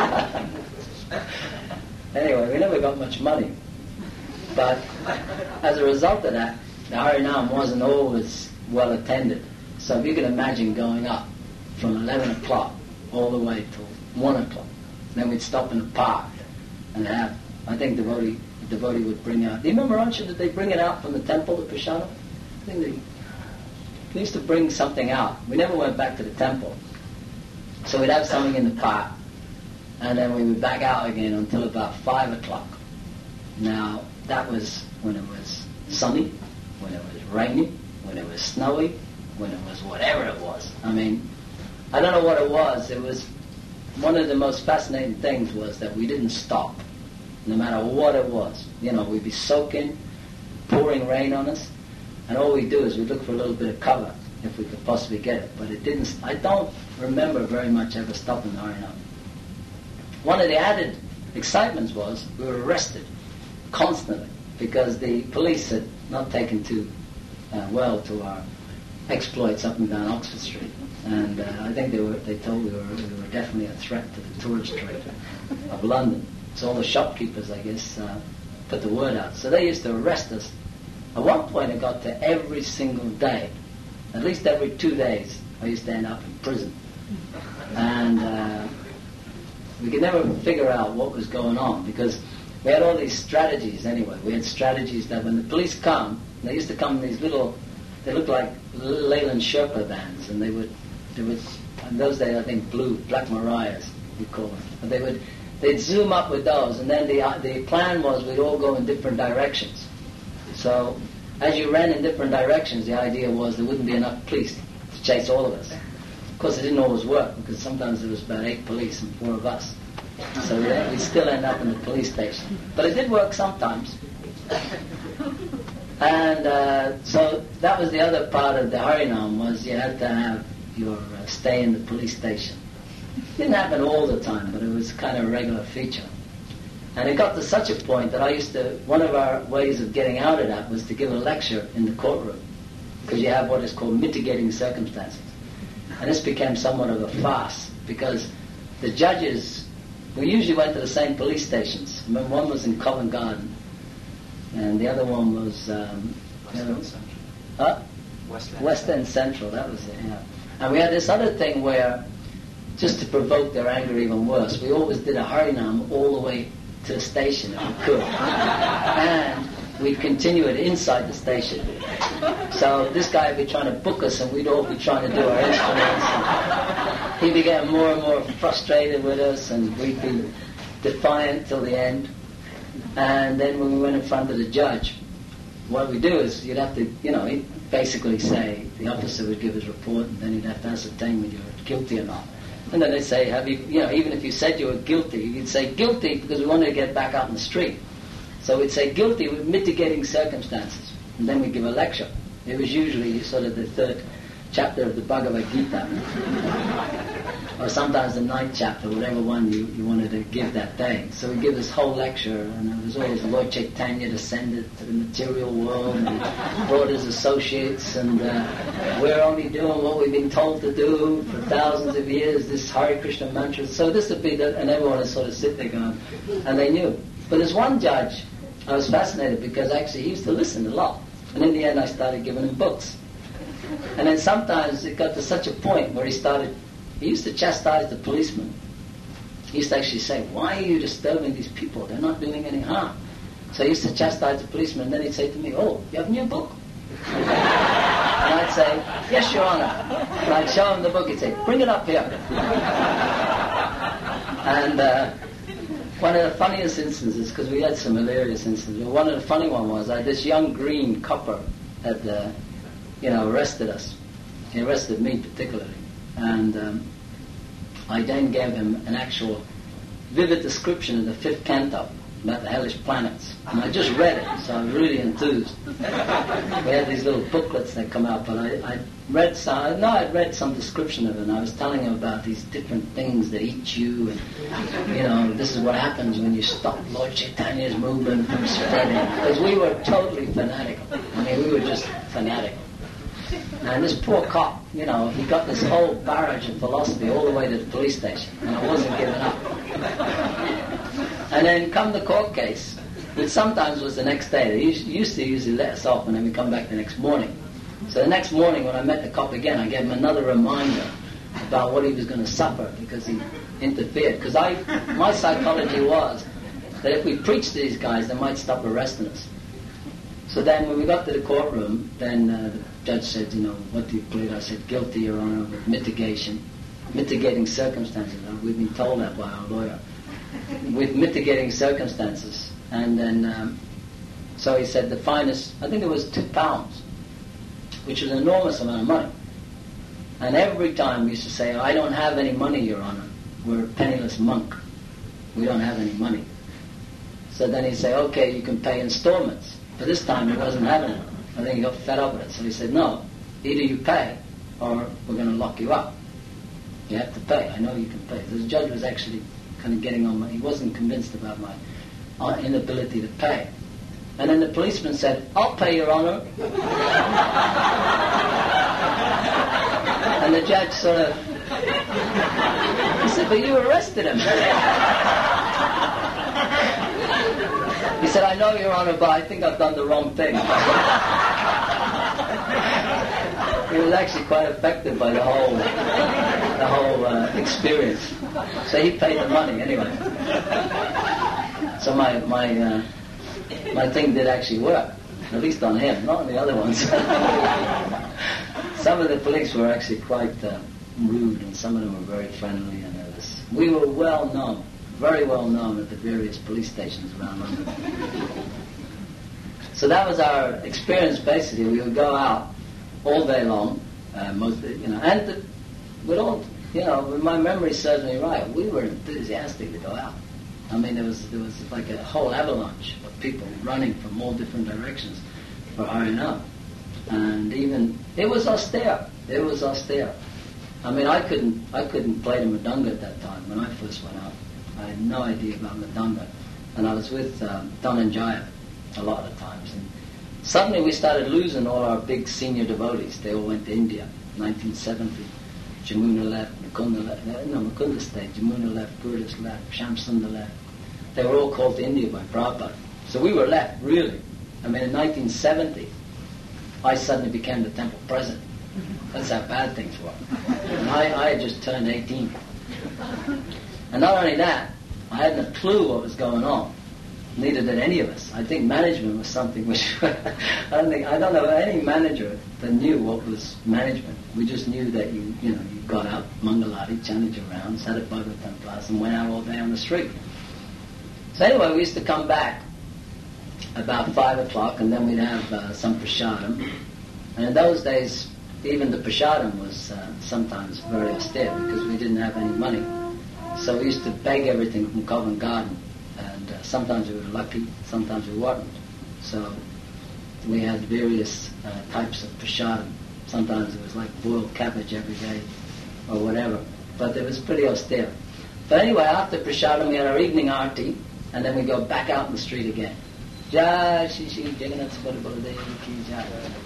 Anyway, we never got much money. But as a result of that, the Harinam wasn't always well attended. So if you can imagine going up from 11 o'clock all the way till 1 o'clock, then we'd stop in the park and have, I think the devotee would bring out, do you remember, Anshu, did they bring it out from the temple to Prashadam? I think they used to bring something out. We never went back to the temple. So we'd have something in the park, and then we would back out again until about 5 o'clock. Now, that was when it was sunny, when it was rainy, when it was snowy, when it was whatever it was. I mean, I don't know what it was. It was one of the most fascinating things was that we didn't stop, no matter what it was. We'd be soaking, pouring rain on us, and all we do is we look for a little bit of cover if we could possibly get it. But it didn't. I don't remember very much ever stopping Harinam. One of the added excitements was we were arrested constantly because the police had not taken too well to our exploits up and down Oxford Street, and I think they told we were definitely a threat to the tourist trade of London. So all the shopkeepers, I guess, put the word out. So they used to arrest us. At one point it got to every single day, at least every 2 days, I used to end up in prison. And we could never figure out what was going on, because we had all these strategies anyway. We had strategies that when the police come, they used to come in these little, they looked like Leyland Sherpa vans, and they would, in those days I think Black Mariahs, we call them. But they'd zoom up with those, and then the plan was we'd all go in different directions. So as you ran in different directions, the idea was there wouldn't be enough police to chase all of us. Of course, it didn't always work, because sometimes there was about 8 police and 4 of us. So we'd still end up in the police station. But it did work sometimes. And so that was the other part of the Harinam, was you had to have your stay in the police station. It didn't happen all the time, but it was kind of a regular feature. And it got to such a point that one of our ways of getting out of that was to give a lecture in the courtroom, because you have what is called mitigating circumstances. And this became somewhat of a farce, because the judges, we usually went to the same police stations. I remember one was in Covent Garden, and the other one was West End Central, that was it, yeah. And we had this other thing where, just to provoke their anger even worse, we always did a Harinam all the way to the station if we could. And we'd continue it inside the station. So this guy would be trying to book us, and we'd all be trying to do our instruments. And he became more and more frustrated with us, and we'd be defiant till the end. And then when we went in front of the judge, what we do is you'd have to, he'd basically say, the officer would give his report, and then he'd have to ascertain whether you're guilty or not. And then they'd say, even if you said you were guilty, you'd say guilty because we wanted to get back out in the street. So we'd say guilty with mitigating circumstances. And then we'd give a lecture. It was usually sort of the 3rd chapter of the Bhagavad Gita. Or sometimes the 9th chapter, whatever one you wanted to give that day. So we'd give this whole lecture, and it was always Lord Chaitanya descended to the material world, and brought his associates, and we're only doing what we've been told to do for thousands of years, this Hare Krishna mantra. So this would be and everyone would sort of sit there going, and they knew. But there's one judge, I was fascinated, because actually he used to listen a lot. And in the end I started giving him books. And then sometimes it got to such a point where he used to chastise the policemen. He used to actually say, why are you disturbing these people? They're not doing any harm. So he used to chastise the policemen, and then he'd say to me, oh, you have a new book? And I'd say, yes, Your Honor. And I'd show him the book. He'd say, bring it up here. And one of the funniest instances, because we had some hilarious instances, but one of the funny ones was this young green copper had, arrested us. He arrested me particularly. And I then gave him an actual vivid description of the 5th canto about the hellish planets. And I just read it, so I was really enthused. We had these little booklets that come out, but I'd read some description of it, and I was telling him about these different things that eat you, and, this is what happens when you stop Lord Chaitanya's movement from spreading. Because we were totally fanatical. I mean, we were just fanatical. And this poor cop, he got this whole barrage of philosophy all the way to the police station, and I wasn't giving up. And then come the court case, which sometimes was the next day. They used to usually let us off, and then we come back the next morning. So the next morning when I met the cop again, I gave him another reminder about what he was going to suffer because he interfered. Because my psychology was that if we preached to these guys, they might stop arresting us. So then when we got to the courtroom, then the judge said, what do you plead? I said, guilty, Your Honor, with mitigating circumstances. We've been told that by our lawyer. With mitigating circumstances. And then, so he said the fine is, I think it was £2, which was an enormous amount of money. And every time we used to say, I don't have any money, Your Honor. We're a penniless monk. We don't have any money. So then he'd say, okay, you can pay installments. But this time he wasn't having it. I think he got fed up with it. So he said, no, either you pay or we're going to lock you up. You have to pay. I know you can pay. The judge was actually kind of getting on he wasn't convinced about my inability to pay. And then the policeman said, I'll pay, Your Honor. And the judge sort of, he said, but you arrested him. He said, I know, Your Honor, but I think I've done the wrong thing. He was actually quite affected by the whole experience. So he paid the money anyway. So my thing did actually work, at least on him, not on the other ones. Some of the police were actually quite rude, and some of them were very friendly. And we were well known, very well known at the various police stations around London. So that was our experience. Basically, we would go out all day long, mostly, and we don't, if my memory serves me right, we were enthusiastic to go out. I mean, there was like a whole avalanche of people running from all different directions for R&O. And even, it was austere. I mean, I couldn't play the mridanga at that time when I first went out. I had no idea about mridanga. And I was with Dhananjaya a lot of times. And suddenly we started losing all our big senior devotees. They all went to India, 1970. Jamuna left, Mukunda stayed, Jamuna left, Gurdas left, Shamsundar left. They were all called to India by Prabhupada. So we were left, really. I mean, in 1970, I suddenly became the temple president. That's how bad things were. And I had just turned 18. And not only that, I hadn't a clue what was going on. Neither did any of us. I think management was something which I don't know any manager that knew what was management. We just knew that you got out, Mangalati, chanted your rounds, had a Bhagavatam class, and went out all day on the street. So anyway, we used to come back about 5 o'clock, and then we'd have some prasadam. And in those days, even the prasadam was sometimes very austere because we didn't have any money. So we used to beg everything from Covent Garden. And sometimes we were lucky, sometimes we weren't. So we had various types of prasadam. Sometimes it was like boiled cabbage every day or whatever. But it was pretty austere. But anyway, after prasadam we had our evening aarti, and then we go back out in the street again. Jai Shri Shri Jagannath Baladevi Ki Jai.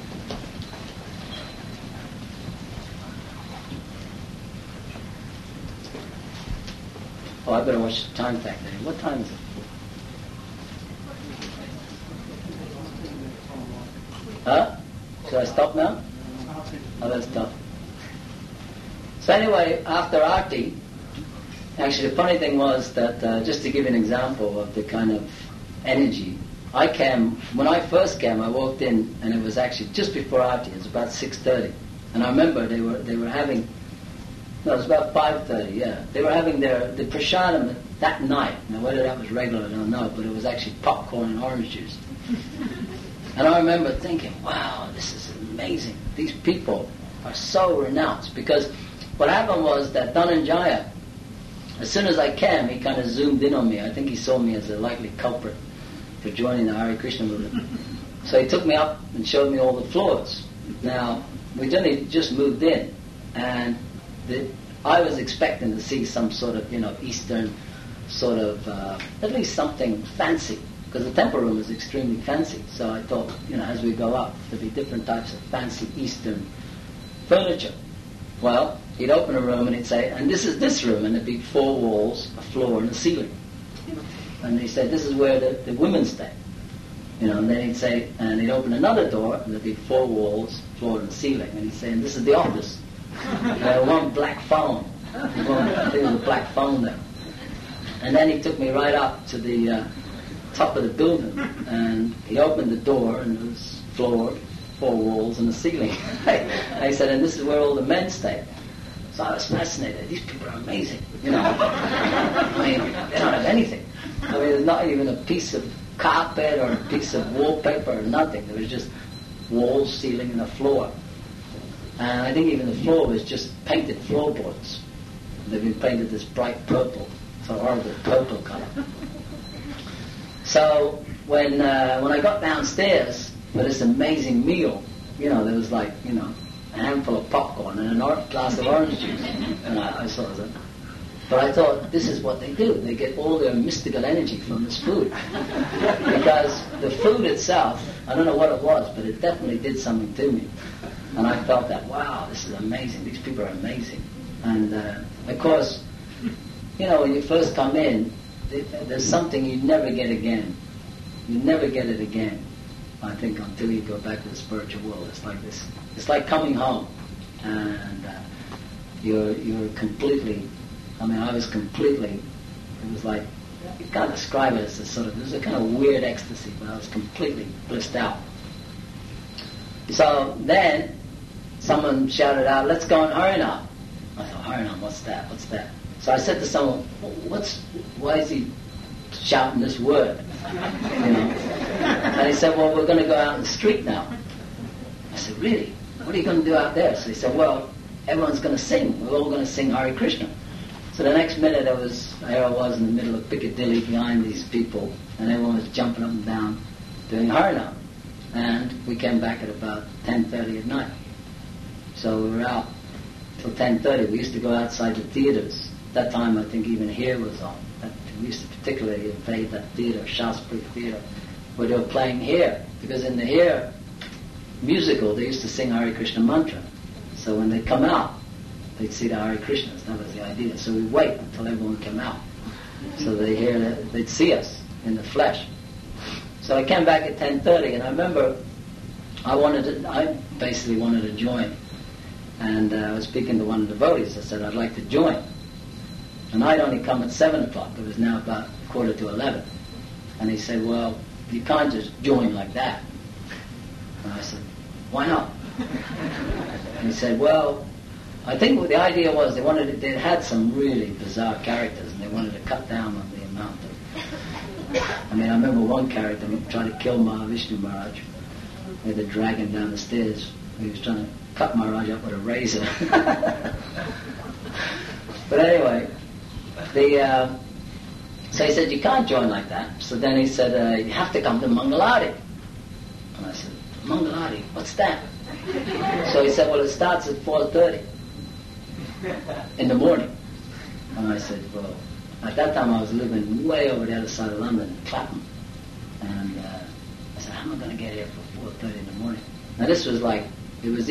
Oh, I better watch the time factor. What time is it? Huh? Should I stop now? Oh, let's stop. So anyway, after Aarti, actually the funny thing was that, just to give you an example of the kind of energy, when I first came, I walked in, and it was actually just before Aarti. It was about 6:30. And I remember they were having, no, it was about 5:30, yeah. They were having the prasadam that night. Now, whether that was regular, I don't know, but it was actually popcorn and orange juice. And I remember thinking, wow, this is amazing. These people are so renounced. Because what happened was that Dhananjaya, as soon as I came, he kind of zoomed in on me. I think he saw me as a likely culprit for joining the Hare Krishna movement. So he took me up and showed me all the floors. Now, we just moved in, and I was expecting to see some sort of, Eastern sort of, at least something fancy, because the temple room is extremely fancy. So I thought, as we go up, there'd be different types of fancy Eastern furniture. Well, he'd open a room and he'd say, and this is this room, and there'd be 4 walls, a floor, and a ceiling. And he said, this is where the women stay. And then he'd say, and he'd open another door, and there'd be 4 walls, floor, and ceiling. And he'd say, and this is the office. One black phone. There was a black phone there. And then he took me right up to the top of the building, and he opened the door, and it was floor, 4 walls, and a ceiling. And he said, and this is where all the men stay. So I was fascinated. These people are amazing. I mean, they don't have anything. I mean, there's not even a piece of carpet or a piece of wallpaper or nothing. There was just walls, ceiling, and a floor. And I think even the floor was just painted floorboards. They've been painted this bright purple, so horrible purple color. So when I got downstairs for this amazing meal, there was like, a handful of popcorn and a glass of orange juice. And I saw that. But I thought, this is what they do. They get all their mystical energy from this food. Because the food itself, I don't know what it was, but it definitely did something to me. And I felt that, wow, this is amazing. These people are amazing. And, of course, when you first come in, there's something you never get again. You never get it again, I think, until you go back to the spiritual world. It's like this. It's like coming home, and you're completely. I mean, I was completely. It was like, you can't describe it as a sort of. It was a kind of weird ecstasy, but I was completely blissed out. So then, someone shouted out, "Let's go on Harinam." I thought, Harinam, what's that? What's that? So I said to someone, why is he shouting this word? And he said, well, we're going to go out in the street now. I said, really? What are you going to do out there? So he said, well, everyone's going to sing. We're all going to sing Hare Krishna. So the next minute here I was in the middle of Piccadilly behind these people, and everyone was jumping up and down doing Harinam. And we came back at about 10:30 at night. So we were out till 10:30. We used to go outside the theaters. At that time, I think even here was on. We used to particularly invade that theater, Shaspri Theater, where they were playing here. Because in the here musical, they used to sing Hare Krishna mantra. So when they come out, they'd see the Hare Krishnas. That was the idea. So we'd wait until everyone came out. So they'd see us in the flesh. So I came back at 10:30, and I remember I basically wanted to join. And I was speaking to one of the devotees. I said, I'd like to join. And I'd only come at 7 o'clock. It was now about 11:15. And he said, well, you can't just join like that. And I said, why not? And he said, well, I think what the idea was they had some really bizarre characters, and they wanted to cut down on the amount of... I mean, I remember one character tried to kill Mahavishnu Maharaj. They had to drag him down the stairs. He was trying to cut Maharaj up with a razor. But anyway, so he said, you can't join like that. So then he said, you have to come to Mangaladi. And I said, Mangaladi, what's that? So he said, well, it starts at 4:30 in the morning. And I said, well, at that time I was living way over the other side of London, in Clapham. And I said, how am I going to get here for 4:30 in the morning? Now this was like, it was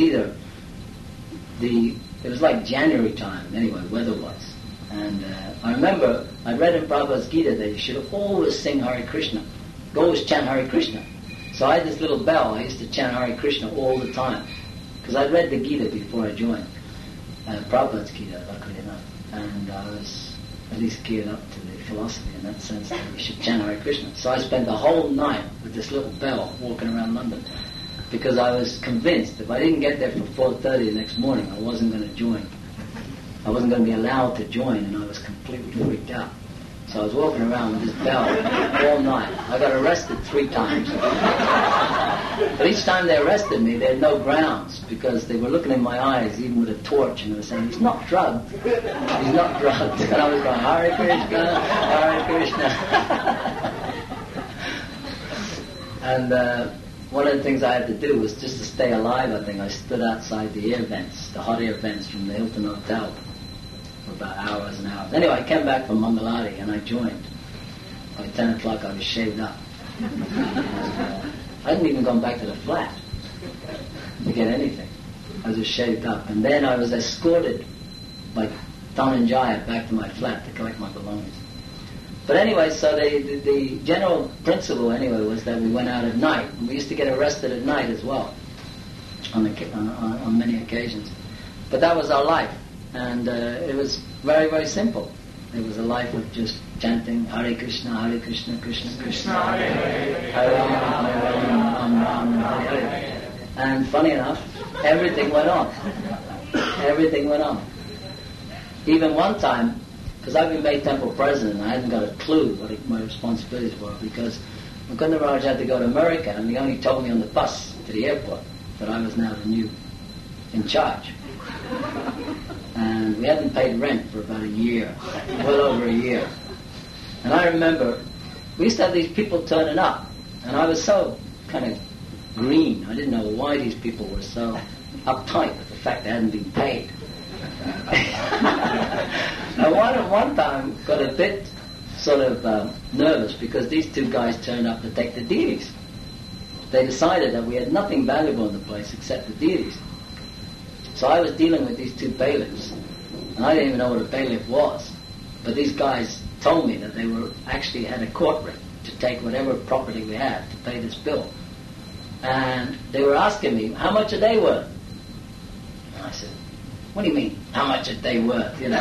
like January time, anyway, weather-wise. And I remember, I read in Prabhupada's Gita that you should always sing Hare Krishna. Always chant Hare Krishna. So I had this little bell, I used to chant Hare Krishna all the time. Because I'd read the Gita before I joined. Prabhupada's Gita, luckily enough. And I was at least geared up to the philosophy in that sense that you should chant Hare Krishna. So I spent the whole night with this little bell walking around London. Because I was convinced if I didn't get there for 4:30 the next morning, I wasn't going to join. I wasn't going to be allowed to join, and I was completely freaked out. So I was walking around with this bell all night. I got arrested 3 times. But each time they arrested me, they had no grounds, because they were looking in my eyes, even with a torch, and they were saying, he's not drugged. He's not drugged. And I was going, Hare Krishna, Hare Krishna. And one of the things I had to do was just to stay alive, I think. I stood outside the air vents, the hot air vents from the Hilton Hotel for about hours and hours. Anyway, I came back from Mangaladi and I joined. By 10 o'clock I was shaved up. And, I hadn't even gone back to the flat to get anything. I was just shaved up. And then I was escorted by Dhananjaya back to my flat to collect my belongings. But anyway, so the general principle anyway was that we went out at night. And we used to get arrested at night as well, on many occasions. But that was our life, and it was very, very simple. It was a life of just chanting Hare Krishna, Krishna Krishna, Hare Rama, Hare Hare. And funny enough, everything went on. Everything went on. Even one time, because I've been made temple president, I hadn't got a clue what my responsibilities were, because Mukunda Maharaj had to go to America, and he only told me on the bus to the airport that I was now the new in charge. And we hadn't paid rent for about a year, well over a year. And I remember, we used to have these people turning up, and I was so kind of green. I didn't know why these people were so uptight with the fact they hadn't been paid. I one time got a bit sort of nervous because these 2 guys turned up to take the deities. They decided that we had nothing valuable in the place except the deities. So I was dealing with these 2 bailiffs, and I didn't even know what a bailiff was. But these guys told me that they were actually had a court writ to take whatever property we had to pay this bill. And they were asking me, how much are they worth? And I said, what do you mean, how much are they worth, you know?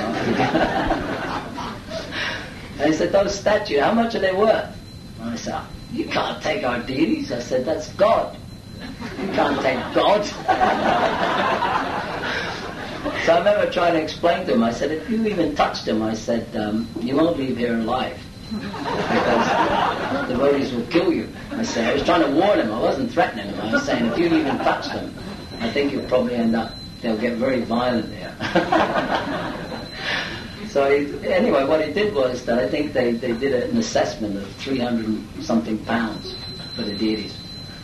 And he said, those statues, how much are they worth? And I said, you can't take our deities. I said, that's God. You can't take God. So I remember trying to explain to him, I said, if you even touched him, I said, you won't leave here alive. Because the devotees will kill you. I said, I was trying to warn him, I wasn't threatening him. I was saying, if you even touch them, I think you'll probably end up, they'll get very violent there. So anyway, what he did was that I think they did an assessment of 300-something pounds for the deities.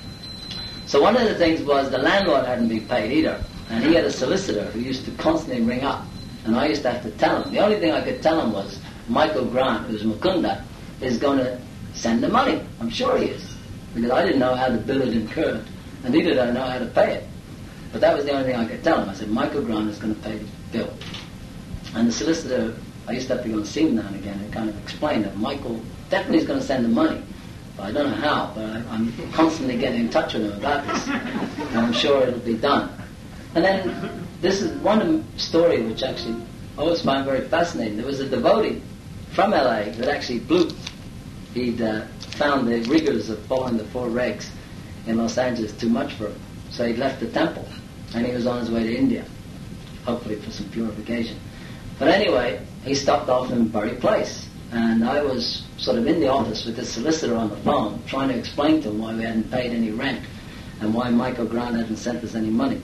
So one of the things was the landlord hadn't been paid either, and he had a solicitor who used to constantly ring up, and I used to have to tell him. The only thing I could tell him was, Michael Grant, who's Mukunda, is going to send the money. I'm sure he is, because I didn't know how the bill had incurred, and neither did I know how to pay it. But that was the only thing I could tell him. I said, Michael Grant is going to pay the bill. And the solicitor, I used to have to go and see him now and again and kind of explain that Michael definitely is going to send the money. But I don't know how, but I'm constantly getting in touch with him about this. And I'm sure it'll be done. And then this is one story which actually I always find very fascinating. There was a devotee from LA that actually blew. He'd found the rigors of following the four regs in Los Angeles too much for him. So he'd left the temple and he was on his way to India, hopefully for some purification. But anyway, he stopped off in Bury Place, and I was sort of in the office with the solicitor on the phone trying to explain to him why we hadn't paid any rent and why Michael Grant hadn't sent us any money.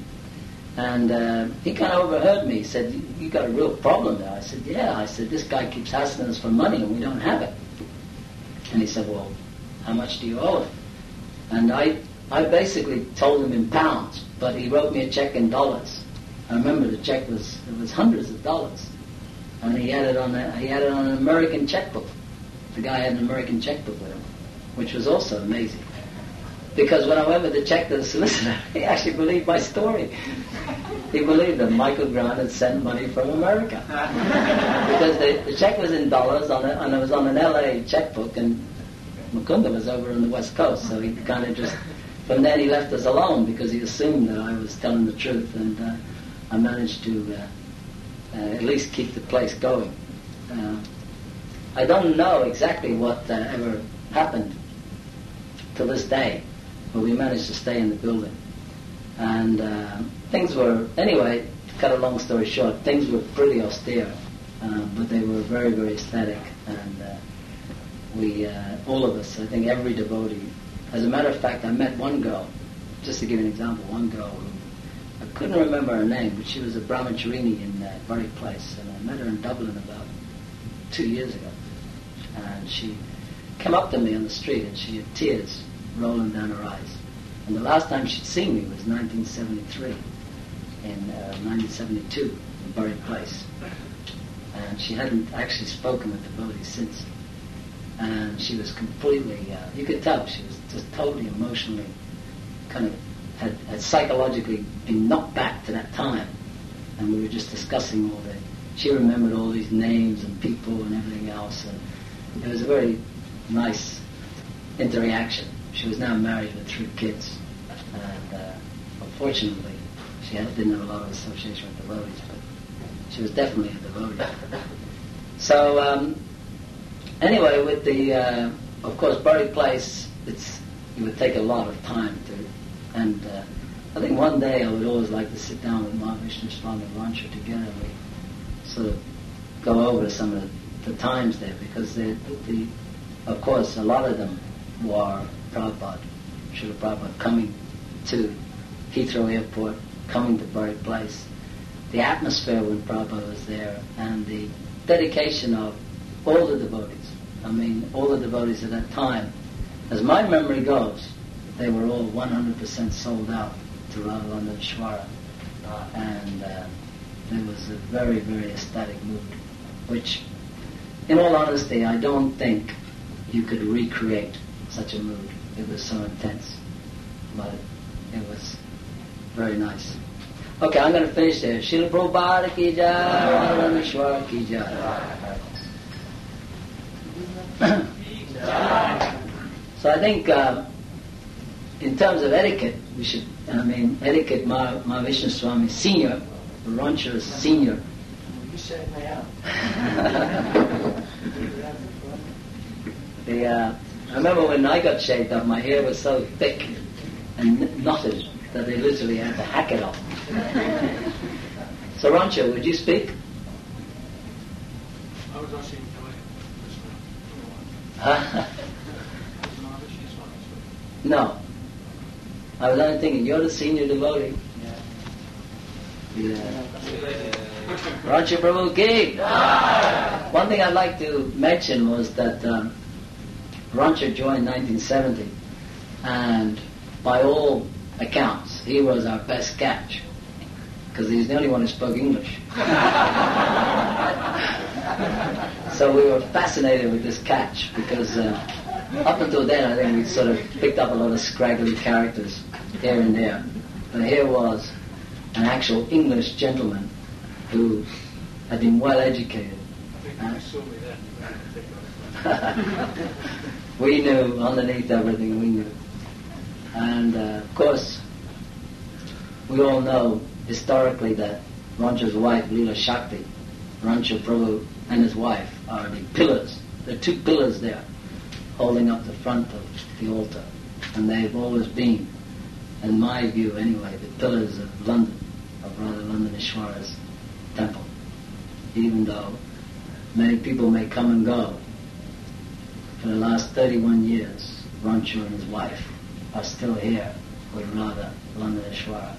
And he kind of overheard me. He said, you got a real problem there. I said, yeah. I said, this guy keeps asking us for money and we don't have it. And he said, well, how much do you owe him? And I basically told him in pounds, but he wrote me a check in dollars. I remember the check was hundreds of dollars. And he had it on an American checkbook. The guy had an American checkbook with him, which was also amazing. Because when I went with the check to the solicitor, he actually believed my story. He believed that Michael Grant had sent money from America. Because the check was in dollars, and it was on an LA checkbook, and Mukunda was over on the West Coast, so he kind of just... From then he left us alone because he assumed that I was telling the truth, and I managed to at least keep the place going. I don't know exactly what ever happened to this day, but we managed to stay in the building. And things were, anyway, to cut a long story short, things were pretty austere, but they were very, very aesthetic. And we, all of us, I think every devotee, as a matter of fact, I met one girl, just to give you an example, one girl who, I couldn't remember her name, but she was a brahmacharini in Bury Place, and I met her in Dublin about 2 years ago. And she came up to me on the street, and she had tears rolling down her eyes. And the last time she'd seen me was 1973, in 1972, in Bury Place. And she hadn't actually spoken with devotees since. And she was completely, you could tell she was just totally emotionally, kind of had psychologically been knocked back to that time. And we were just discussing she remembered all these names and people and everything else. And it was a very nice interaction. She was now married with 3 kids. And unfortunately, she didn't have a lot of association with devotees, but she was definitely a devotee. So, anyway, with the, of course, Bury Place, it would take a lot of time to, and I think one day I would always like to sit down with Mahavishnu Swami and Rancha together and we sort of go over some of the times there, because of course, a lot of them were Prabhupada, Srila Prabhupada coming to Heathrow Airport, coming to Bury Place, the atmosphere when Prabhupada was there, and the dedication of all the devotees. I mean, all the devotees at that time, as my memory goes, they were all 100% sold out to Radharandheshwara. And there was a very, very ecstatic mood, which, in all honesty, I don't think you could recreate such a mood. It was so intense. But it was very nice. Okay, I'm going to finish there. Srila Prabhupada ki jai, Radharandheshwara ki jai. So I think in terms of etiquette, we should, etiquette, Mahavishnu Swami Senior, Rancher Senior. You saved me out. I remember when I got shaved up, my hair was so thick and knotted that they literally had to hack it off. So Rancher, would you speak? I was actually enjoying this one. No. I was only thinking, you're the senior devotee. Yeah. Rancher Prabhu Ki. One thing I'd like to mention was that Rancher joined 1970, and by all accounts, he was our best catch, because he was the only one who spoke English. So we were fascinated with this catch, because up until then I think we sort of picked up a lot of scraggly characters here and there. But here was an actual English gentleman who had been well educated. I think you saw me then. We knew underneath everything, we knew. And of course, we all know historically that Rancher's wife, Leela Shakti, Rancher Prabhu and his wife are the pillars. There are two pillars there holding up the front of the altar. And they've always been, in my view anyway, the pillars of London, of Radha Landaneshwara's temple. Even though many people may come and go, for the last 31 years, Rancher and his wife are still here with Radha Landaneshwara.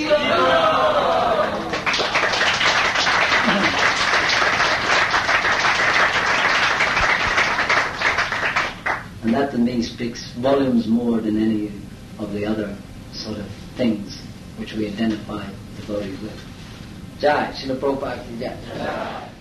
And that to me speaks volumes more than any of the other sort of things which we identify devotees with. Jai, Srila Prabhupada ki jai.